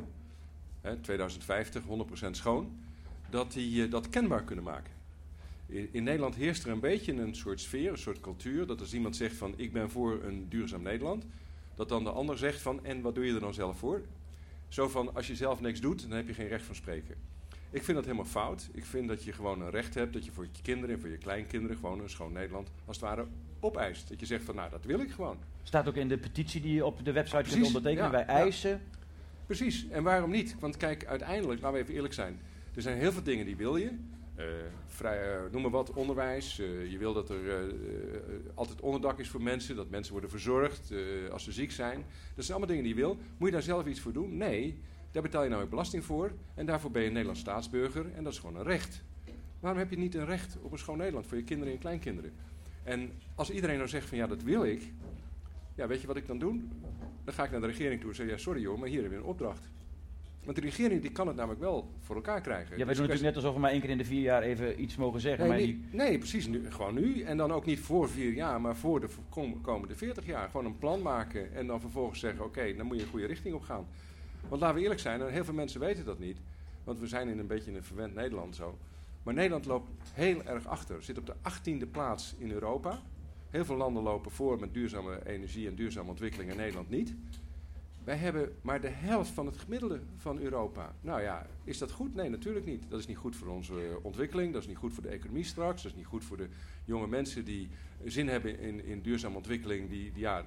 2050, 100% schoon, dat die dat kenbaar kunnen maken. In Nederland heerst er een beetje een soort sfeer, een soort cultuur, dat als iemand zegt van ik ben voor een duurzaam Nederland, dat dan de ander zegt van en wat doe je er dan zelf voor? Zo van als je zelf niks doet, dan heb je geen recht van spreken. Ik vind dat helemaal fout. Ik vind dat je gewoon een recht hebt dat je voor je kinderen en voor je kleinkinderen gewoon een schoon Nederland als het ware opeist. Dat je zegt van nou dat wil ik gewoon. Staat ook in de petitie die je op de website kunt ondertekenen. Wij eisen... Ja. Precies, en waarom niet? Want kijk, uiteindelijk, laten we even eerlijk zijn. Er zijn heel veel dingen die wil je. Noem maar wat, onderwijs. Je wil dat er altijd onderdak is voor mensen. Dat mensen worden verzorgd als ze ziek zijn. Dat zijn allemaal dingen die je wil. Moet je daar zelf iets voor doen? Nee, daar betaal je nou weer belasting voor. En daarvoor ben je een Nederlands staatsburger. En dat is gewoon een recht. Waarom heb je niet een recht op een schoon Nederland voor je kinderen en kleinkinderen? En als iedereen nou zegt van ja, dat wil ik. Ja, weet je wat ik dan doe? Dan ga ik naar de regering toe en zeg ja, sorry joh, maar hier heb je een opdracht. Want de regering die kan het namelijk wel voor elkaar krijgen. Ja, wij doen natuurlijk net alsof we maar 1 keer in de 4 jaar even iets mogen zeggen. Nee, precies. Gewoon nu. En dan ook niet voor 4 jaar, maar voor de komende 40 jaar. Gewoon een plan maken en dan vervolgens zeggen oké, dan moet je een goede richting op gaan. Want laten we eerlijk zijn, en heel veel mensen weten dat niet. Want we zijn in een beetje een verwend Nederland zo. Maar Nederland loopt heel erg achter. Zit op de 18e plaats in Europa. Heel veel landen lopen voor met duurzame energie en duurzame ontwikkeling en Nederland niet. Wij hebben maar de helft van het gemiddelde van Europa. Nou ja, is dat goed? Nee, natuurlijk niet. Dat is niet goed voor onze ontwikkeling, dat is niet goed voor de economie straks, dat is niet goed voor de jonge mensen die zin hebben in duurzame ontwikkeling, die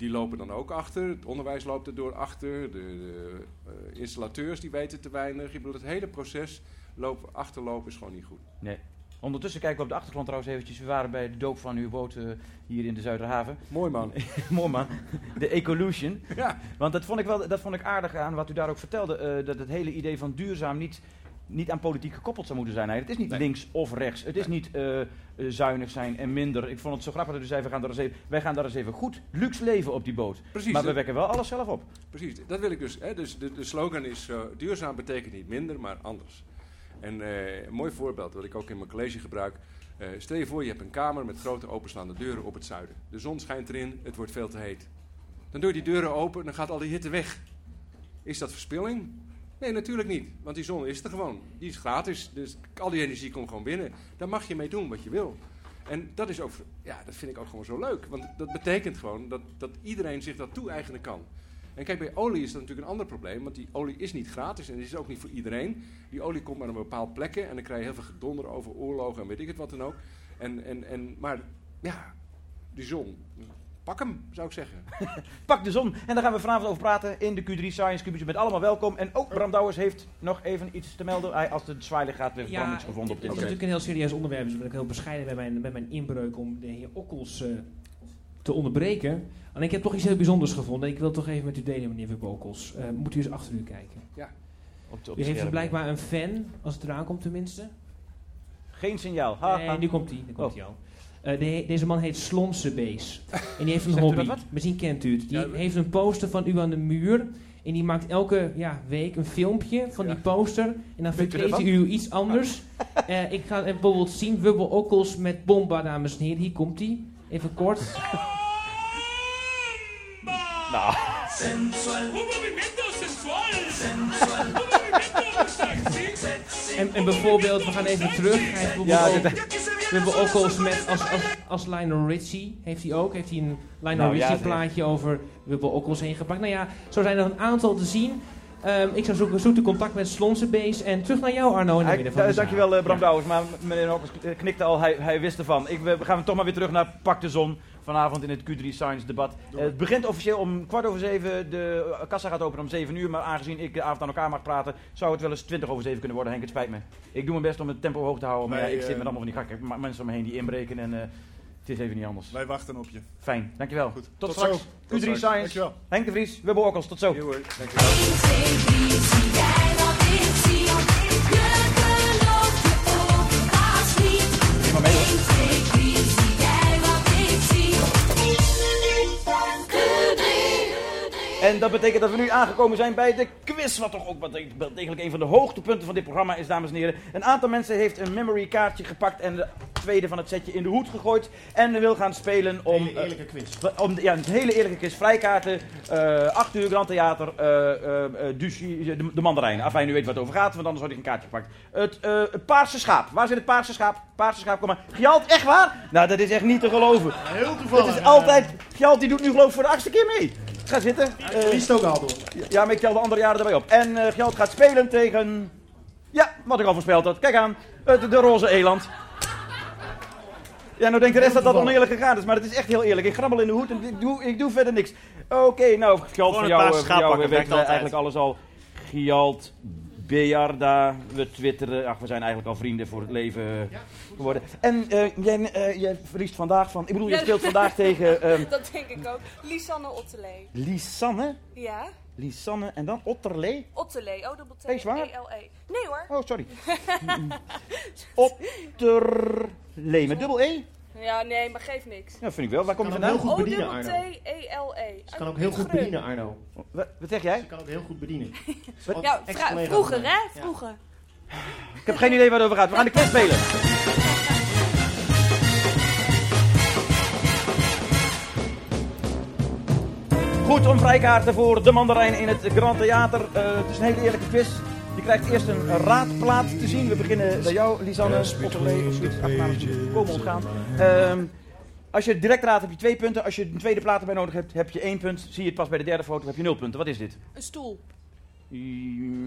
die lopen dan ook achter. Het onderwijs loopt er door achter. De installateurs die weten te weinig. Ik bedoel, het hele proces achterlopen is gewoon niet goed. Nee. Ondertussen kijken we op de achtergrond trouwens eventjes. We waren bij de doop van uw boot hier in de Zuiderhaven. Mooi man. Mooi man. De Ecolution. Ja. Want dat vond ik aardig aan wat u daar ook vertelde. Dat het hele idee van duurzaam niet aan politiek gekoppeld zou moeten zijn. Het is niet links of rechts. Het is niet zuinig zijn en minder. Ik vond het zo grappig dat u zei, wij gaan daar eens even goed luxe leven op die boot. Precies, maar we wekken wel alles zelf op. Precies, dat wil ik dus. Hè. Dus de slogan is duurzaam betekent niet minder, maar anders. En een mooi voorbeeld wat ik ook in mijn college gebruik. Stel je voor, je hebt een kamer met grote openstaande deuren op het zuiden. De zon schijnt erin, het wordt veel te heet. Dan doe je die deuren open en dan gaat al die hitte weg. Is dat verspilling? Nee, natuurlijk niet. Want die zon is er gewoon. Die is gratis. Dus al die energie komt gewoon binnen. Daar mag je mee doen wat je wil. En dat is ook, dat vind ik ook gewoon zo leuk. Want dat betekent gewoon dat iedereen zich dat toe-eigenen kan. En kijk, bij olie is dat natuurlijk een ander probleem. Want die olie is niet gratis en die is ook niet voor iedereen. Die olie komt maar op bepaalde plekken. En dan krijg je heel veel gedonder over oorlogen en weet ik het wat dan ook. Maar ja, die zon. Pak hem, zou ik zeggen. Pak de zon. En daar gaan we vanavond over praten in de Q3 Science Cube. Je bent allemaal welkom. En ook Bram Douwers heeft nog even iets te melden. Als de zwaailicht gaat, heeft Bram iets gevonden op dit het is natuurlijk een heel serieus onderwerp. Dus ben ik heel bescheiden bij mijn inbreuk om de heer Okkels te onderbreken. En ik heb toch iets heel bijzonders gevonden. Ik wil het toch even met u delen, meneer Wubbe Okkels. Moet u eens achter u kijken. Ja. U heeft blijkbaar een fan, als het eraan komt tenminste. Geen signaal. Nee, nu komt hij al. Deze man heet Slonsebees. En die heeft een hobby. Misschien kent u het. Die heeft een poster van u aan de muur. En die maakt elke week een filmpje van die poster. En dan verkleedt u iets anders. Ik ga bijvoorbeeld zien. Wubbe Okkels met Bomba, dames en heren. Hier komt hij. Even kort. Nou. Sensual. Un movimiento sensual. Sensual. Un movimiento sexy. En bijvoorbeeld, we gaan even terug. Hij heeft bijvoorbeeld Okkels met als Lionel Richie. Heeft hij een Lionel Richie plaatje over Wubbe Okkels heen gepakt. Nou ja, zo zijn er een aantal te zien. Ik zou zoeken contact met Slonsebees. En terug naar jou, Arno. In de midden van de dankjewel, Bram Douwers. Maar meneer Okkels knikte al, hij wist ervan. We gaan toch maar weer terug naar Pak de Zon. Vanavond in het Q3 Science debat. Het begint officieel om 7:15. De kassa gaat open om 7 uur. Maar aangezien ik de avond aan elkaar mag praten, zou het wel eens 7:20 kunnen worden. Henk, het spijt me. Ik doe mijn best om het tempo hoog te houden. Maar ik zit met allemaal van die gakken mensen om me heen die inbreken. En het is even niet anders. Wij wachten op je. Fijn, dankjewel. Goed. Tot straks. Q3 Science. Dankjewel. Henk de Vries, Wubbe Okkels. Tot zo. Dankjewel. Neem maar mee hoor. En dat betekent dat we nu aangekomen zijn bij de quiz, wat toch ook wel degelijk een van de hoogtepunten van dit programma is, dames en heren. Een aantal mensen heeft een memory kaartje gepakt en de tweede van het setje in de hoed gegooid. En wil gaan spelen om... Een hele eerlijke quiz. Een hele eerlijke quiz. Vrijkaarten, 8 uur Grand Theater, de mandarijn. Afijn, u weet wat het over gaat, want anders wordt hij geen kaartje gepakt. Het paarse schaap. Waar zit het paarse schaap? Paarse schaap, kom maar. Gjalt, echt waar? Nou, dat is echt niet te geloven. Heel toevallig. Het is altijd... Gjalt, die doet nu geloof ik voor de 8e keer mee. Ga zitten. Verliest ook al door. Ja, maar ik tel de andere jaren erbij op. En Gjalt gaat spelen tegen... Ja, wat ik al voorspeld had. Kijk aan. De roze eland. Ja, nou denkt de rest dat dat oneerlijk gegaan is. Maar het is echt heel eerlijk. Ik grabbel in de hoed en ik doe verder niks. Oké, nou, Gjalt, voor jou weten we eigenlijk alles al. Gjalt, Bejarda, we twitteren. Ach, we zijn eigenlijk al vrienden voor het leven geworden. En jij verliest vandaag van... Ik bedoel, je speelt vandaag tegen... dat denk ik ook. Lisanne Otterlee. Lisanne? Ja. Lisanne en dan Otterlee? Otterlee, O-T-T-E-L-E. Nee hoor. Oh, sorry. Otterlee, met dubbel E? Ja, nee, maar geeft niks. Ja, vind ik wel. Waar kom je vandaan? O-T-T-E-L-E. Ze kan ook heel goed bedienen, Arno. Wat zeg jij? Ze kan ook heel goed bedienen. Ja, vroeger hè? Vroeger. Ik heb geen idee waar het over gaat. We gaan de quiz spelen. Goed, om vrijkaarten voor de mandarijn in het Grand Theater. Het is een hele eerlijke quiz. Je krijgt eerst een raadplaat te zien. We beginnen bij jou, Lisanne. Otterlee, of zoiets. Achternaam is komen ontgaan. Als je direct raadt heb je 2 punten. Als je een tweede plaat erbij nodig hebt, heb je 1 punt. Zie je het pas bij de derde foto, heb je 0 punten. Wat is dit? Een stoel.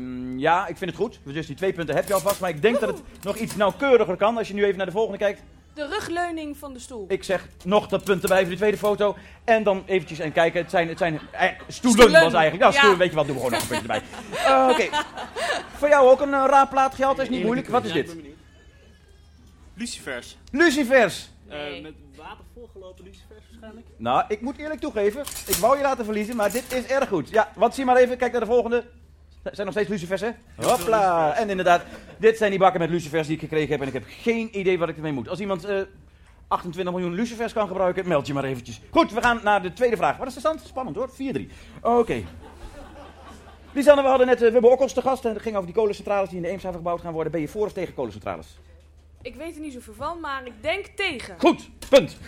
Ja, ik vind het goed. Dus die 2 punten heb je alvast. Maar ik denk dat het nog iets nauwkeuriger kan. Als je nu even naar de volgende kijkt. De rugleuning van de stoel. Ik zeg nog dat punt erbij voor de tweede foto. En dan eventjes en kijken. Het zijn stoelen was eigenlijk. Ja, stoelen, weet je wat, doen we gewoon nog een puntje erbij. Oké. Voor jou ook een raadplaat geld, dat is niet moeilijk. Wat is dit? Lucifers. Lucifers. Met water volgelopen lucifers waarschijnlijk. Nou, ik moet eerlijk toegeven. Ik wou je laten verliezen, maar dit is erg goed. Ja, want zie maar even, kijk naar de volgende. Er zijn nog steeds lucifers, hè? Hopla! En inderdaad, dit zijn die bakken met lucifers die ik gekregen heb. En ik heb geen idee wat ik ermee moet. Als iemand 28 miljoen lucifers kan gebruiken, meld je maar eventjes. Goed, we gaan naar de tweede vraag. Wat is de stand? Spannend hoor, 4-3. Oké. Lisanne, we hadden net Wubbe Okkels te gast. En het ging over die kolencentrales die in de Eemshaven gebouwd gaan worden. Ben je voor of tegen kolencentrales? Ik weet er niet zoveel van, maar ik denk tegen. Goed, punt.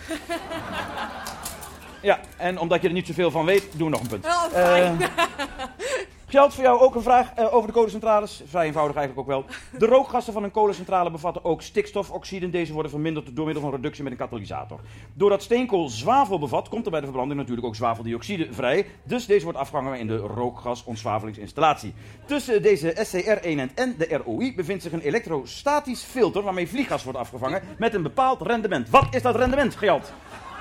Ja, en omdat je er niet zoveel van weet, doen we nog een punt. Oh, fijn. Geldt voor jou ook een vraag over de kolencentrales? Vrij eenvoudig eigenlijk ook wel. De rookgassen van een kolencentrale bevatten ook stikstofoxiden. Deze worden verminderd door middel van reductie met een katalysator. Doordat steenkool zwavel bevat, komt er bij de verbranding natuurlijk ook zwaveldioxide vrij. Dus deze wordt afgehangen in de rookgasontzwavelingsinstallatie. Tussen deze SCR1 en de ROI bevindt zich een elektrostatisch filter waarmee vlieggas wordt afgevangen met een bepaald rendement. Wat is dat rendement, Gjalt?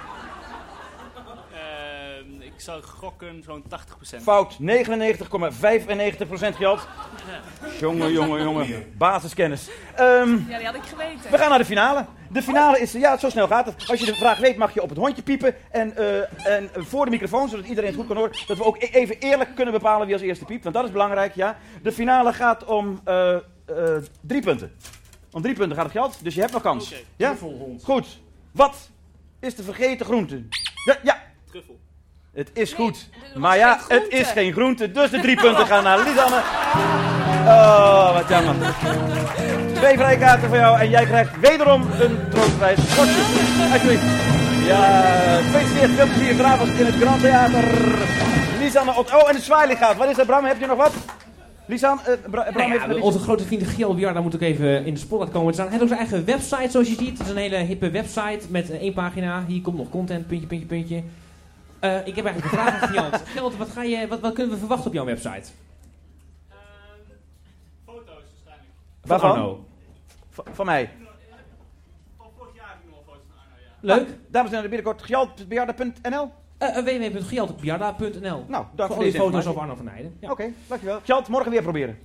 Ik zou gokken zo'n 80%. Fout, 99,95% Gjalt. Jongen. Basiskennis. Ja, die had ik geweten. We gaan naar de finale. De finale is, ja, zo snel gaat het. Als je de vraag weet, mag je op het hondje piepen. En voor de microfoon, zodat iedereen het goed kan horen. Dat we ook even eerlijk kunnen bepalen wie als eerste piept. Want dat is belangrijk, ja. De finale gaat om 3 punten. Om 3 punten gaat het geld, dus je hebt nog kans. Okay. Ja? Goed. Wat is de vergeten groente? Ja. Truffel. Het is goed. Maar ja, het is geen groente. Dus de 3 punten gaan naar Lisanne. Oh, wat jammer. 2 vrijkaarten voor jou. En jij krijgt wederom een troostprijs. Kortje. Alsjeblieft. Ja, gefeliciteerd. Veel plezier vanavond in het Grand Theater. Lisanne. Oh, en de zwaailichaat. Wat is dat, Bram? Heb je nog wat? Lisanne, Bram heeft... Onze grote vriend Giel Bjar, daar moet ook even in de spotlight komen te staan. Hij heeft ook zijn eigen website, zoals je ziet. Het is een hele hippe website met 1 pagina. Hier komt nog content, puntje. Ik heb eigenlijk een vraag aan Gjalt. Gjalt, wat kunnen we verwachten op jouw website? Foto's waarschijnlijk. Waarvan? Van mij. Van vorig jaar heb ik nog wel foto's van Arno, ja. Leuk. Dames en heren, binnenkort gjalt.bejaarda.nl www.gjalt.bejaarda.nl. Nou, dank voor voor deze foto's informatie. over Arno van Heijden. Ja. Oké, dankjewel. Gjalt, morgen weer proberen.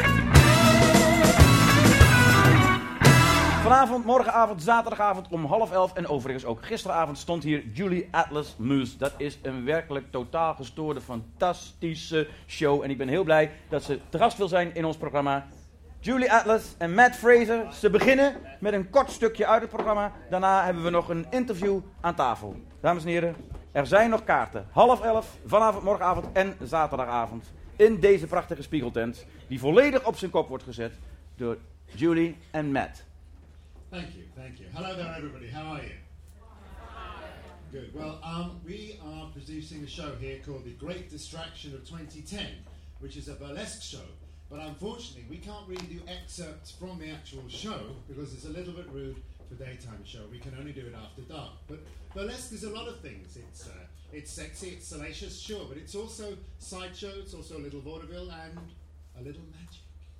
Vanavond, morgenavond, zaterdagavond om 10:30 en overigens ook gisteravond stond hier Julie Atlas Moose. Dat is een werkelijk totaal gestoorde, fantastische show. En ik ben heel blij dat ze te gast wil zijn in ons programma. Julie Atlas en Matt Fraser. Ze beginnen met een kort stukje uit het programma. Daarna hebben we nog een interview aan tafel. Dames en heren, er zijn nog kaarten. 10:30 vanavond, morgenavond en zaterdagavond. In deze prachtige spiegeltent. Die volledig op zijn kop wordt gezet door Julie en Matt. Thank you. Hello there, everybody. How are you? Good. Well, we are producing a show here called The Great Distraction of 2010, which is a burlesque show. But unfortunately, we can't really do excerpts from the actual show because it's a little bit rude for daytime show. We can only do it after dark. But burlesque is a lot of things. It's sexy, it's salacious, sure, but it's also sideshow, it's also a little vaudeville and a little magic.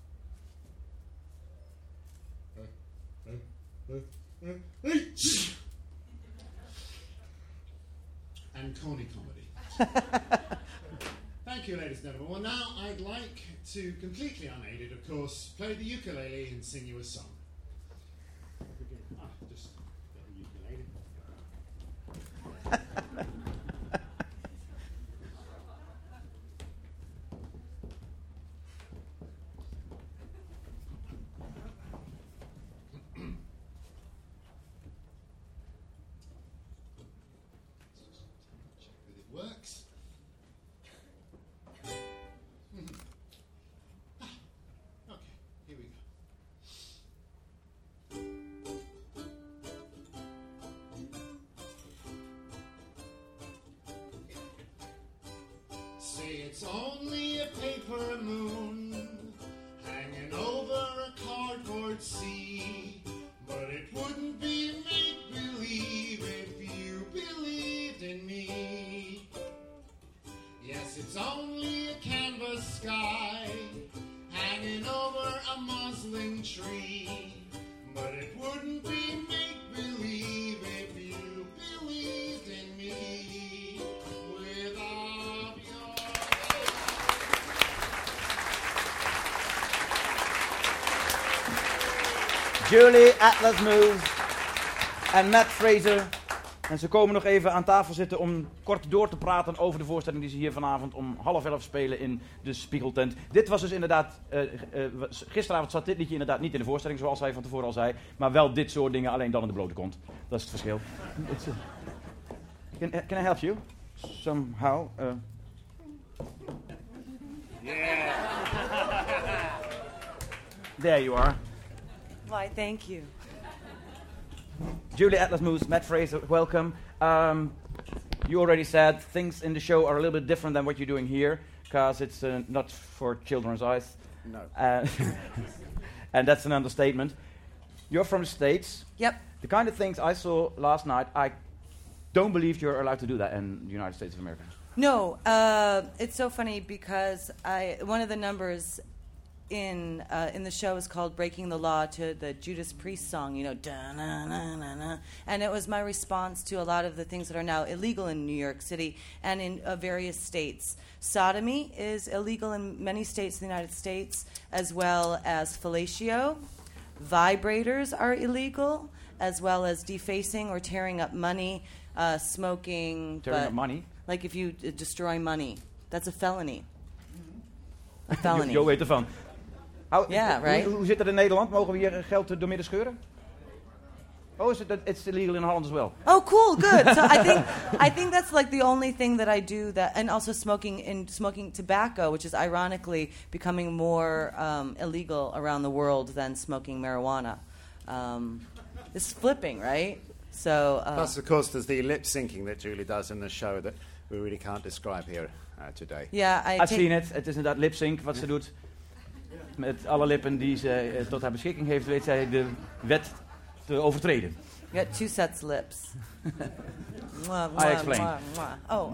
And corny comedy. Thank you, ladies and gentlemen. Well, now I'd like to, completely unaided, of course, play the ukulele and sing you a song. Just get the ukulele. Works. Okay, here we go. Say it's only a paper moon hanging over a cardboard sea, but it wouldn't be make-believe if you believed in me. Yes, it's only a canvas sky hanging over a muslin tree, but it wouldn't be make-believe Julie Atlas Moose en Matt Fraser. En ze komen nog even aan tafel zitten om kort door te praten over de voorstelling die ze hier vanavond om 10:30 spelen in de Spiegeltent. Dit was dus inderdaad, gisteravond zat dit liedje inderdaad niet in de voorstelling zoals hij van tevoren al zei, maar wel dit soort dingen, alleen dan in de blote kont. Dat is het verschil. Can I help you? Somehow? There you are. Why, thank you. Julie Atlas Moose, Matt Fraser, welcome. You already said things in the show are a little bit different than what you're doing here, because it's not for children's eyes. No. And that's an understatement. You're from the States. Yep. The kind of things I saw last night, I don't believe you're allowed to do that in the United States of America. No, it's so funny because one of the numbers in the show is called "Breaking the Law" to the Judas Priest song, da-na-na-na-na. And it was my response to a lot of the things that are now illegal in New York City and in various states. Sodomy is illegal in many states in the United States, as well as fellatio. Vibrators are illegal, as well as defacing or tearing up money, smoking. Tearing up money? Like if you destroy money, that's a felony. A felony. Je weet ervan. Yeah, right. Hoe zit het in Nederland? Mogen we hier geld doormidden scheuren? Oh, it's illegal in Holland as well. Oh, cool, good. So I think that's like the only thing that I do that, and also smoking tobacco, which is ironically becoming more illegal around the world than smoking marijuana. It's flipping, right? So. Plus, of course, there's the lip syncing that Julie does in the show that we really can't describe here today. Yeah, I've seen it. Het is inderdaad lip sync wat ze doet. Met alle lippen die ze tot haar beschikking heeft, weet zij de wet te overtreden. You got 2 sets of lips. I explain. Oh.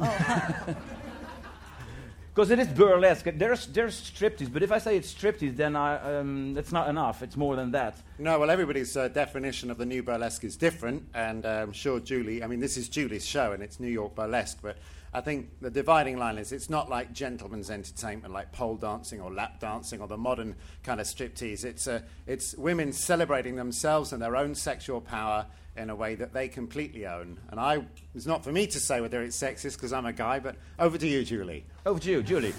Because it is burlesque. There's striptease, but if I say it's striptease, then that's not enough. It's more than that. No, well, everybody's definition of the new burlesque is different, and I'm sure Julie, I mean, this is Julie's show, and it's New York burlesque, but I think the dividing line is it's not like gentleman's entertainment, like pole dancing or lap dancing or the modern kind of striptease. It's women celebrating themselves and their own sexual power in a way that they completely own. And it's not for me to say whether it's sexist because I'm a guy, but over to you, Julie. Over to you, Julie.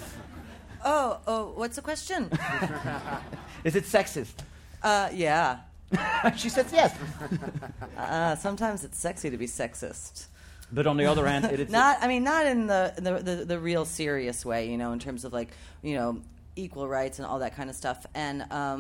Oh, what's the question? Is it sexist? Yeah. She says yes. Sometimes it's sexy to be sexist. But on the other hand, it's not in the real serious way, in terms of equal rights and all that kind of stuff. And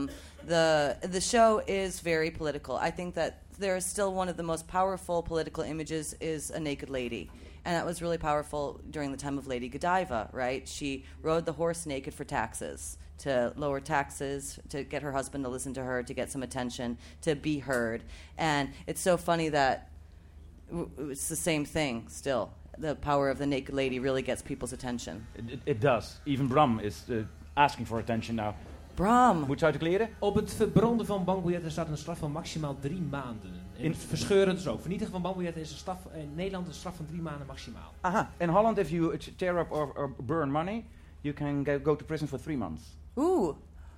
the show is very political. I think that there is still one of the most powerful political images is a naked lady. And that was really powerful during the time of Lady Godiva, right? She rode the horse naked for taxes, to lower taxes, to get her husband to listen to her, to get some attention, to be heard. And it's so funny that it's the same thing still. The power of the naked lady really gets people's attention. It does. Even Bram is asking for attention now. Bram. Moet je uit de kleren? Op het verbranden van bankbiljetten staat een straf van maximaal 3 maanden. En het verscheuren dus ook. Vernietigen van bankbiljetten is een straf in Nederland een straf van 3 maanden maximaal. Aha. In Holland, if you tear up or burn money, you can go to prison for 3 months. Ooh,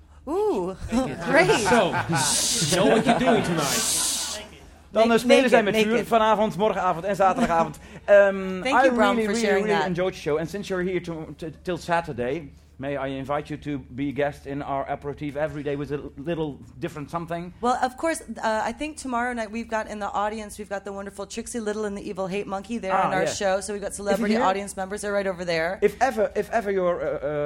great. So, know what you're doing tonight. Dan spelen zij met vuur vanavond, morgenavond en zaterdagavond. Thank you, Bram, for sharing really that. enjoyed the show. And since you're here till Saturday, may I invite you to be a guest in our aperitif every day with a little different something? Well, of course, I think tomorrow night we've got in the audience, we've got the wonderful Trixie Little and the Evil Hate Monkey there in our show. So we've got celebrity audience members. They're right over there. If ever your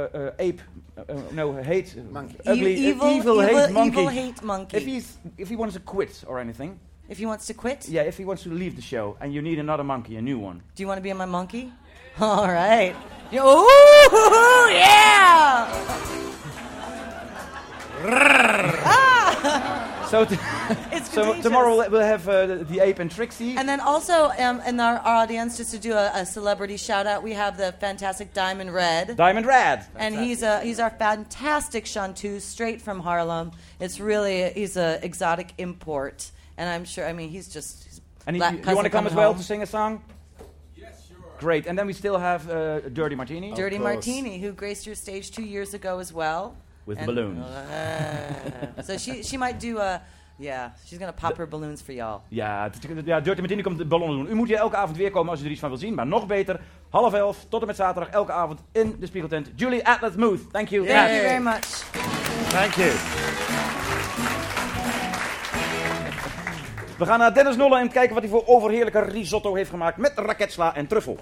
hate monkey, ugly, evil hate monkey. If he wants to quit or anything. If he wants to quit? Yeah, if he wants to leave the show and you need another monkey, a new one. Do you want to be my monkey? All right. Ooh, yeah! So tomorrow we'll have the ape and Trixie. And then also in our audience, just to do a celebrity shout out, we have the fantastic Diamond Red. Diamond Red. And he's our fantastic chanteuse straight from Harlem. He's a exotic import. And I'm sure, he's just... And you want to come as well to sing a song? Yes, sure. Great. And then we still have Dirty Martini. Dirty Martini, who graced your stage 2 years ago as well. With balloons. So she might do Yeah, she's gonna pop her balloons for y'all. Ja, Dirty Martini komt de ballonnen doen. U moet hier elke avond weer komen als u er iets van wil zien. Maar nog beter, 10:30 tot en met zaterdag, elke avond in de Spiegeltent. Julie Atlas-Muth, thank you. Thank you very much. Thank you. We gaan naar Dennis Nolle en kijken wat hij voor overheerlijke risotto heeft gemaakt met raketsla en truffel.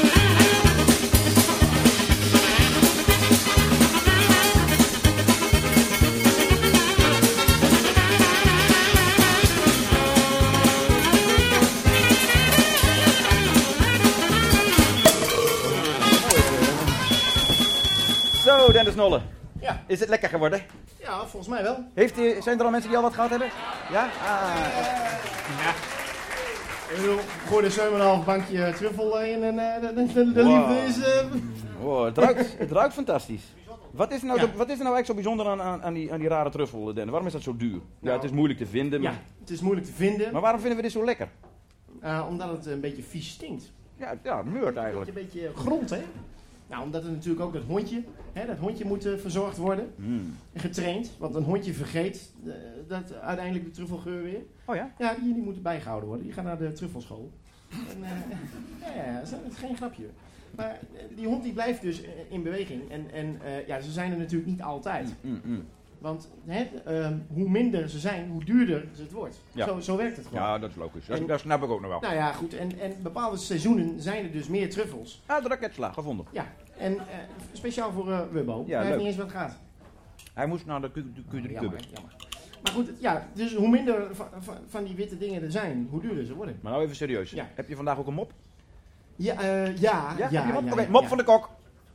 Zo, Dennis Nolle. Ja. Is het lekker geworden? Ja, volgens mij wel. Zijn er al mensen die al wat gehad hebben? Ja? Ja. Ik bedoel, gooi er 7,5 bankje truffel in en de liefde is... Wow, het ruikt fantastisch. Wat is er nou eigenlijk zo bijzonder aan die rare truffel, Dennis? Waarom is dat zo duur? Ja, het is moeilijk te vinden. Maar... Ja, het is moeilijk te vinden. Maar waarom vinden we dit zo lekker? Omdat het een beetje vies stinkt. Ja, meurt eigenlijk. Een beetje grond, hè? Nou, omdat het natuurlijk ook dat hondje moet verzorgd worden. En getraind. Want een hondje vergeet dat uiteindelijk de truffelgeur weer. Oh ja? Ja, die moeten bijgehouden worden. Die gaan naar de truffelschool. En, dat is geen grapje. Maar die hond die blijft dus in beweging. En ze zijn er natuurlijk niet altijd. Want hoe minder ze zijn, hoe duurder het wordt. Ja. Zo werkt het gewoon. Ja, dat is logisch. Dat snap ik ook nog wel. Nou ja, goed. En bepaalde seizoenen zijn er dus meer truffels. Ah, de raketsla, gevonden. Ja. En speciaal voor Wubbo. Ja, hij heeft niet eens wat gaat. Hij moest naar de Q3 jammer. Maar goed, dus hoe minder van die witte dingen er zijn, hoe duurder ze worden. Maar nou even serieus. Ja. Heb je vandaag ook een mop? Ja. Oké, mop van de kok.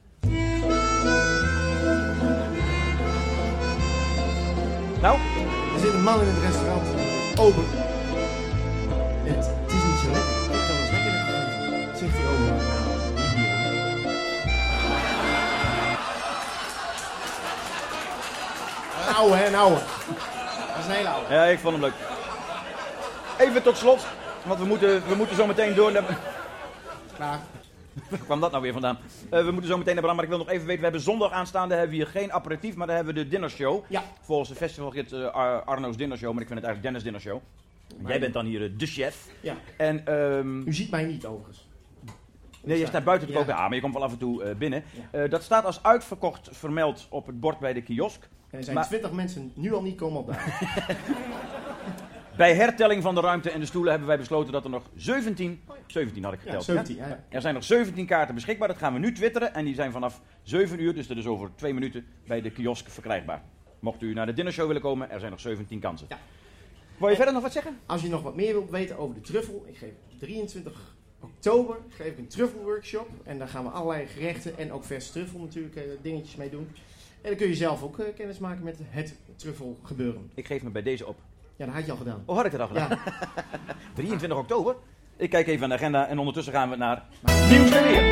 Nou? Er zit een man in het restaurant. Open. Het is niet zo lekker. Ik kan wel eens lekker. Zegt hij over. Een ouwe. Dat is een hele ouwe. Ja, ik vond hem leuk. Even tot slot, want we moeten zo meteen door naar... Klaar. Waar kwam dat nou weer vandaan? We moeten zo meteen naar Bram, maar ik wil nog even weten, we hebben zondag aanstaande, hebben we hier geen aperitief, maar dan hebben we de dinnershow. Ja. Volgens de festivalgids Arno's dinnershow, maar ik vind het eigenlijk Dennis' dinnershow. Jij bent dan hier de chef. Ja. En, u ziet mij niet overigens. Nee, je staat buiten te koken. Maar je komt wel af en toe binnen. Ja. Dat staat als uitverkocht vermeld op het bord bij de kiosk. En er zijn 20 mensen nu al niet komen opdagen. Bij hertelling van de ruimte en de stoelen hebben wij besloten dat er nog 17 had ik geteld. Ja, 17, ja? Er zijn nog 17 kaarten beschikbaar, dat gaan we nu twitteren. En die zijn vanaf 7 uur, dus dat is over 2 minuten, bij de kiosk verkrijgbaar. Mocht u naar de dinnershow willen komen, er zijn nog 17 kansen. Ja. Wil je verder nog wat zeggen? Als je nog wat meer wilt weten over de truffel, ik geef 23 oktober geef ik een truffelworkshop. En daar gaan we allerlei gerechten en ook verse truffel natuurlijk dingetjes mee doen. En dan kun je zelf ook kennis maken met het truffelgebeuren. Ik geef me bij deze op. Ja, dat had je al gedaan. Oh, had ik het al gedaan? Ja. 23 oktober? Ik kijk even aan de agenda en ondertussen gaan we naar Nieuws en Weer.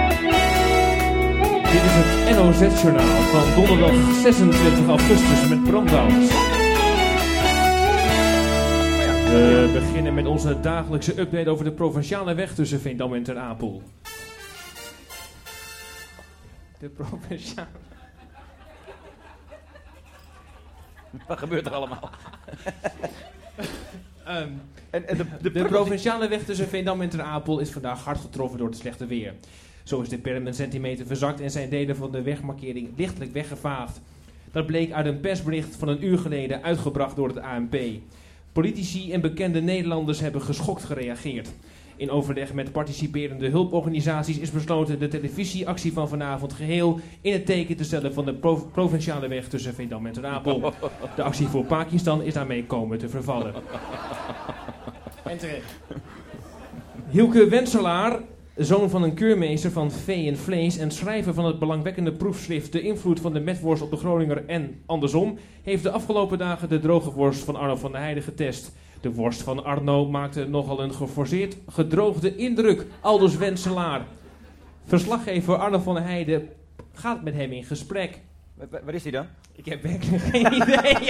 Dit is het NOS-journaal van donderdag 26 augustus met Bram Douwens. We beginnen met onze dagelijkse update over de provinciale weg tussen Veendam en Ter Apel. De provinciale... Wat gebeurt er allemaal? De provinciale weg tussen Veendam en Ter Apel is vandaag hard getroffen door het slechte weer. Zo is de berm een centimeter verzakt en zijn delen van de wegmarkering lichtelijk weggevaagd. Dat bleek uit een persbericht van een uur geleden uitgebracht door het ANP. Politici en bekende Nederlanders hebben geschokt gereageerd. In overleg met participerende hulporganisaties is besloten de televisieactie van vanavond geheel in het teken te stellen van de provinciale weg tussen Veendam en Ter Apel. De actie voor Pakistan is daarmee komen te vervallen. En terecht. Hielke Wenselaar, zoon van een keurmeester van vee en vlees en schrijver van het belangwekkende proefschrift De invloed van de metworst op de Groninger en andersom, heeft de afgelopen dagen de droge worst van Arno van der Heijden getest. De worst van Arno maakte nogal een geforceerd gedroogde indruk, aldus Wenselaar. Verslaggever Arno van der Heijden gaat met hem in gesprek. Waar is hij dan? Ik heb werkelijk geen idee.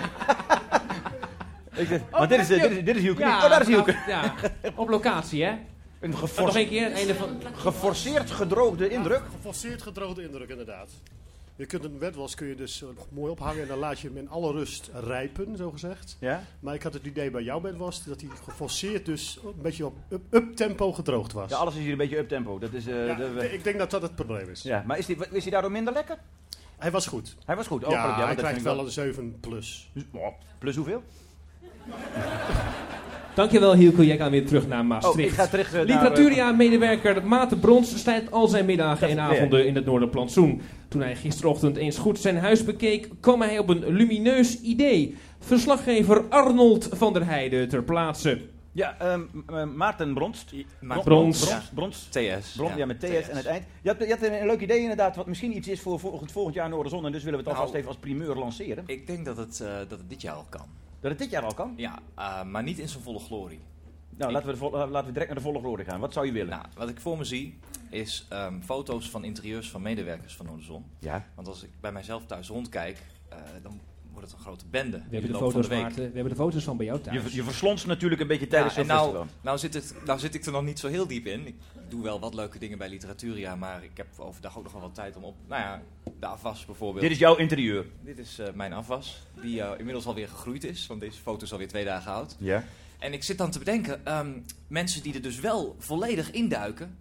Maar dit is Hielke. Ja, daar is Hielke. Ja, op locatie, hè? Nog een keer, geforceerd gedroogde indruk? Geforceerd gedroogde indruk, inderdaad. Je kunt een wetwas dus mooi ophangen en dan laat je hem in alle rust rijpen, zogezegd. Ja? Maar ik had het idee bij jouw wetwas dat hij geforceerd dus een beetje op up-tempo gedroogd was. Ja, alles is hier een beetje up-tempo. Dat is, ik denk dat dat het probleem is. Ja, maar is hij daardoor minder lekker? Hij was goed. Hij was goed? Oh, ja, ja, hij krijgt wel een 7 plus. Plus hoeveel? Dankjewel Hielke, jij gaat weer terug naar Maastricht. Oh, ik ga terug naar... Literaturia-medewerker Maarten Brons slijt al zijn middagen en avonden in het Noorderplantsoen. Toen hij gisterochtend eens goed zijn huis bekeek, kwam hij op een lumineus idee. Verslaggever Arnold van der Heijden ter plaatse. Ja, Maarten Bronst. Brons. TS. Ja, met TS aan het eind. Je had een leuk idee inderdaad, wat misschien iets is voor volgend jaar Noorderzon. En dus willen we het alvast even als primeur lanceren. Ik denk dat het dit jaar al kan. Dat het dit jaar al kan? Ja, maar niet in zijn volle glorie. Nou, laten we direct naar de volle glorie gaan. Wat zou je willen? Nou, wat ik voor me zie is foto's van interieurs van medewerkers van Noorderzon. Ja. Want als ik bij mijzelf thuis rondkijk, dan wordt het een grote bende. We hebben de foto's van bij jou thuis. Je verslonst natuurlijk een beetje tijdens zo'n festival. Nou zit ik er nog niet zo heel diep in. Ik doe wel wat leuke dingen bij Literaturia, maar ik heb overdag ook nog wel wat tijd om de afwas bijvoorbeeld. Dit is jouw interieur? Dit is mijn afwas, die inmiddels alweer gegroeid is, want deze foto is alweer 2 dagen oud. Ja. En ik zit dan te bedenken, mensen die er dus wel volledig induiken,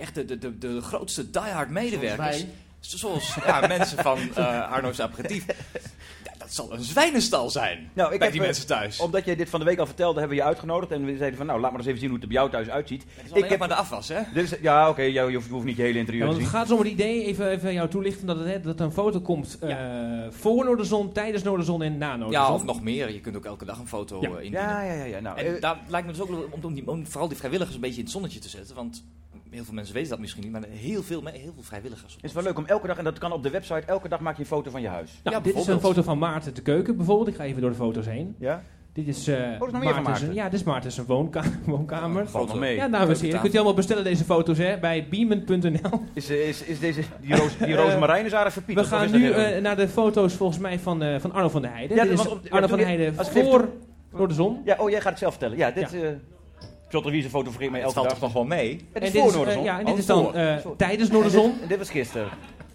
de grootste diehard medewerkers, zoals mensen van Arno's Aperitief. Dat zal een zwijnenstal zijn bij die mensen thuis. Omdat jij dit van de week al vertelde, hebben we je uitgenodigd. En we zeiden van, nou, laat maar eens even zien hoe het er bij jou thuis uitziet. Ik heb maar de afwas, hè? Ja, oké, je hoeft niet je hele interieur te zien. Het gaat om het idee, even jou toelichten, dat er een foto komt voor Noorderzon, tijdens Noorderzon en na Noorderzon. Ja, of nog meer. Je kunt ook elke dag een foto indienen. Ja. Nou, en daar lijkt me dus ook om vooral die vrijwilligers een beetje in het zonnetje te zetten. Want heel veel mensen weten dat misschien niet, maar heel veel vrijwilligers. Het is wel leuk om elke dag, en dat kan op de website, elke dag maak je een foto van je huis. Nou, dit is een foto van Maarten de keuken bijvoorbeeld. Ik ga even door de foto's heen. Ja? Dit is Maarten. Ja, dit is Maarten's woonkamer. Valt nog mee. Ja, dames en heren. Kunt u allemaal bestellen deze foto's bij beamen.nl. Is deze, die rozemarijn is aardig verpieterd? We gaan nu naar de foto's volgens mij van Arno van der Heijden. Ja, dit is Arno van der Heijden voor Noorderzon. Ja, jij gaat het zelf vertellen. Ja, dit... Piotr Wiese fotografeert mij elke dag. Het valt toch nog wel mee? Het is voor Noorderzon. Ja, en dit is dan tijdens Noorderzon. Dit was gisteren.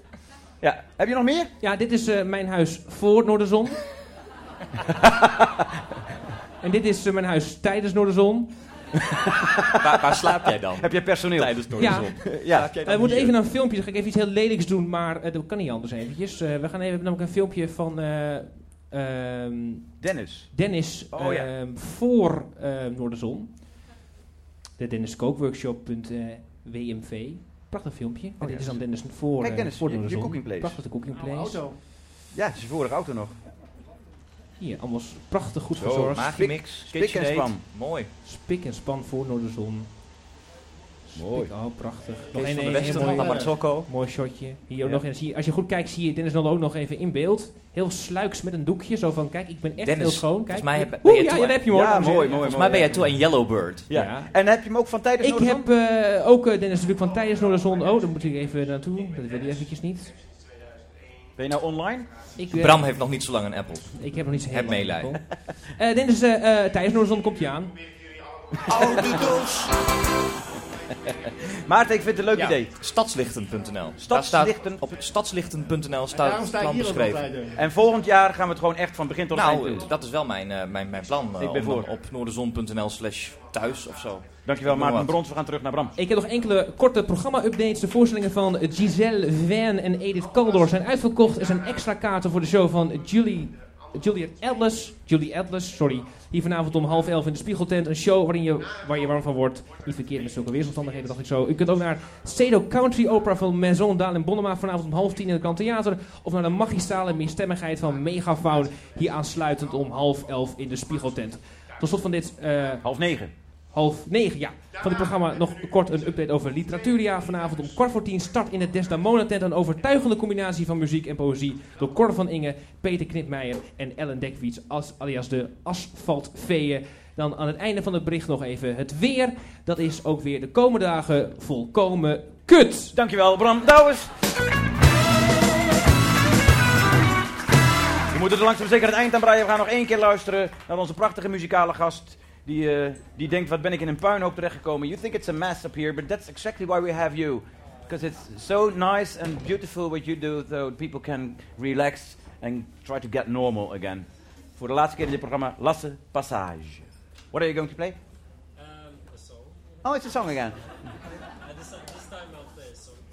Ja, heb je nog meer? Ja, dit is mijn huis voor Noorderzon. En dit is mijn huis tijdens Noorderzon. Waar slaap jij dan? Heb jij personeel? Tijdens Noorderzon. We moeten even naar een filmpje. Dan ga ik even iets heel lelijks doen, maar dat kan niet anders eventjes. We gaan even namelijk een filmpje van... Dennis voor Noorderzon. De Dennis Kookworkshop.wmv. Prachtig filmpje. En dit is dan Dennis voor Kijk Dennis, voor Noorderzon. je cooking place. Prachtige cooking place. Auto. Ja, het is je vorige auto nog. Hier, allemaal prachtig goed verzorgd. Magimix, spik en span. Mooi. Spik en span voor Noorderzon. Mooi. Prachtig. Nog een heel mooi shotje. Hier ook nog eens. Als je goed kijkt, zie je Dennis dan ook nog even in beeld. Heel sluiks met een doekje. Zo van, kijk, ik ben echt Dennis, heel schoon. Kijk. Volgens mij daar heb je hem hoor. Ja, mooi. Volgens mij ben jij toe aan Yellowbird. Ja. En heb je hem ook van tijdens Noorderzon? Ik heb ook Dennis natuurlijk van tijdens Noorderzon. Oh, daar moet ik even naartoe. Dat wil hij eventjes niet. Ben je nou online? Bram heeft nog niet zo lang een Apple. Ik heb nog niet zo heel Heb meelij. Dennis, tijdens Noorderzon komt hij aan. Oude doos. Maarten, ik vind het een leuk idee. Stadslichten.nl. Op stadslichten.nl staat het plan beschreven. En volgend jaar gaan we het gewoon echt van begin tot eind doen. Dat is wel mijn plan. Ik ben voor. Op noorderzon.nl/thuis of zo. Dankjewel Maarten Brons, we gaan terug naar Bram. Ik heb nog enkele korte programma-updates. De voorstellingen van Giselle Van en Edith Kaldor zijn uitverkocht. Er zijn extra kaarten voor de show van Julie Atlas, hier vanavond om 10:30 in de Spiegeltent. Een show waar je warm van wordt. Niet verkeerd met zulke weersomstandigheden, dacht ik zo. U kunt ook naar Cedo Country Opera van Maison Daal en Bonnema vanavond om 9:30 in het Grand Theater. Of naar de magistrale meerstemmigheid van Megafaun. Hier aansluitend om 10:30 in de Spiegeltent. Tot slot van dit... 8:30, ja. Van dit programma nog kort een update over Literaturia. Vanavond om 9:15 start in het Desdemona-tent een overtuigende combinatie van muziek en poëzie door Cor van Inge, Peter Knipmeijer en Ellen Dekwiets alias de Asfaltveeën. Dan aan het einde van het bericht nog even het weer. Dat is ook weer de komende dagen volkomen kut. Dankjewel Bram Douwes. We moeten er langzaam zeker het eind aan breien. We gaan nog 1 keer luisteren naar onze prachtige muzikale gast. Die denkt, wat ben ik in een puinhoop terechtgekomen. You think it's a mess up here, but that's exactly why we have you. because it's so nice and beautiful what you do, so people can relax and try to get normal again. Voor de laatste keer in dit programma, Lasse Passage. What are you going to play? A song. Oh, it's a song again. This time I'll play a song.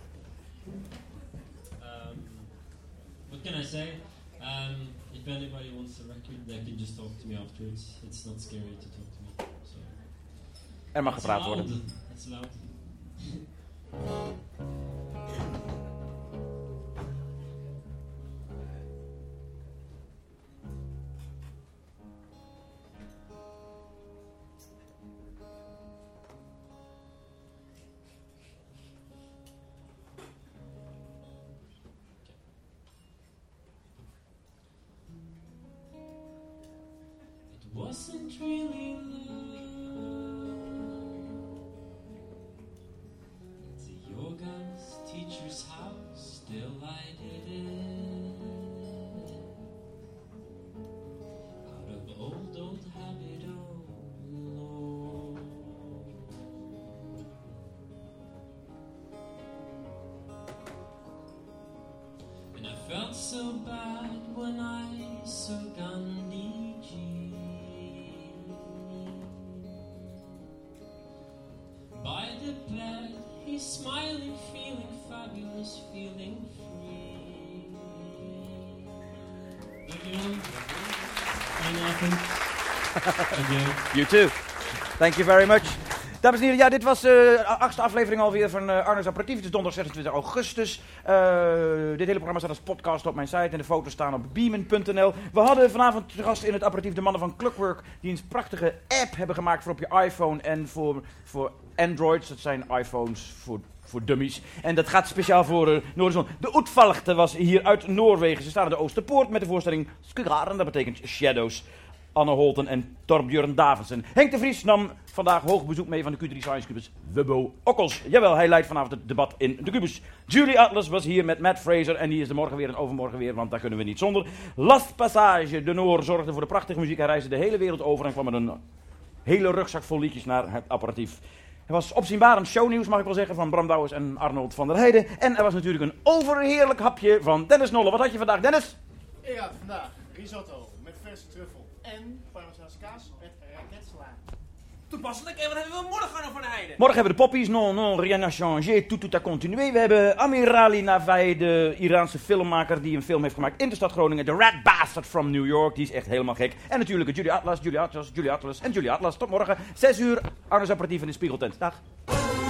What can I say? If anybody wants a record, they can just talk to me afterwards. It's not scary to talk to me. So. Er mag gepraat worden. It's loud. Wasn't really love. It's a yoga's teacher's house, still I did it. Out of old habit, oh Lord. And I felt so bad when I saw Gandhiji. By the bed, he's smiling, feeling fabulous, feeling free. Again. You too. Thank you very much. Dames en heren, ja, dit was de 8e aflevering alweer van Arno's Aperitief. Het is donderdag 26 augustus. Dit hele programma staat als podcast op mijn site en de foto's staan op beamen.nl. We hadden vanavond te gast in het aperitief de mannen van Clockwork, die een prachtige app hebben gemaakt voor op je iPhone en voor Androids. Dat zijn iPhones voor dummies. En dat gaat speciaal voor Noordzon. De Utvalgte was hier uit Noorwegen. Ze staan aan de Oosterpoort met de voorstelling Skugaren, dat betekent Shadows. Anne Holten en Torbjörn Davidsen. Henk de Vries nam vandaag hoog bezoek mee van de Q3 Science Kubus Wubbo Okkels. Jawel, hij leidt vanavond het debat in de Kubus. Julie Atlas was hier met Matt Fraser en die is er morgen weer en overmorgen weer, want daar kunnen we niet zonder. Last Passage, de Noor, zorgde voor de prachtige muziek. Hij reisde de hele wereld over en kwam met een hele rugzak vol liedjes naar het aperitief. Er was opzienbarend shownieuws, mag ik wel zeggen, van Bram Douwens en Arnold van der Heijden. En er was natuurlijk een overheerlijk hapje van Dennis Nolle. Wat had je vandaag, Dennis? Ik had vandaag risotto met verse truffel en Parmezaanse kaas met raketsla. Toepasselijk. En wat hebben we morgen nog van de Heide? Morgen hebben we de poppies, non, rien n'a changé, tout a continué. We hebben Amirali Navai, de Iraanse filmmaker die een film heeft gemaakt in de stad Groningen. The Rat Bastard from New York, die is echt helemaal gek. En natuurlijk Julie Atlas. Tot morgen, 6 uur, Arno's Aperitief in de Spiegeltent. Dag.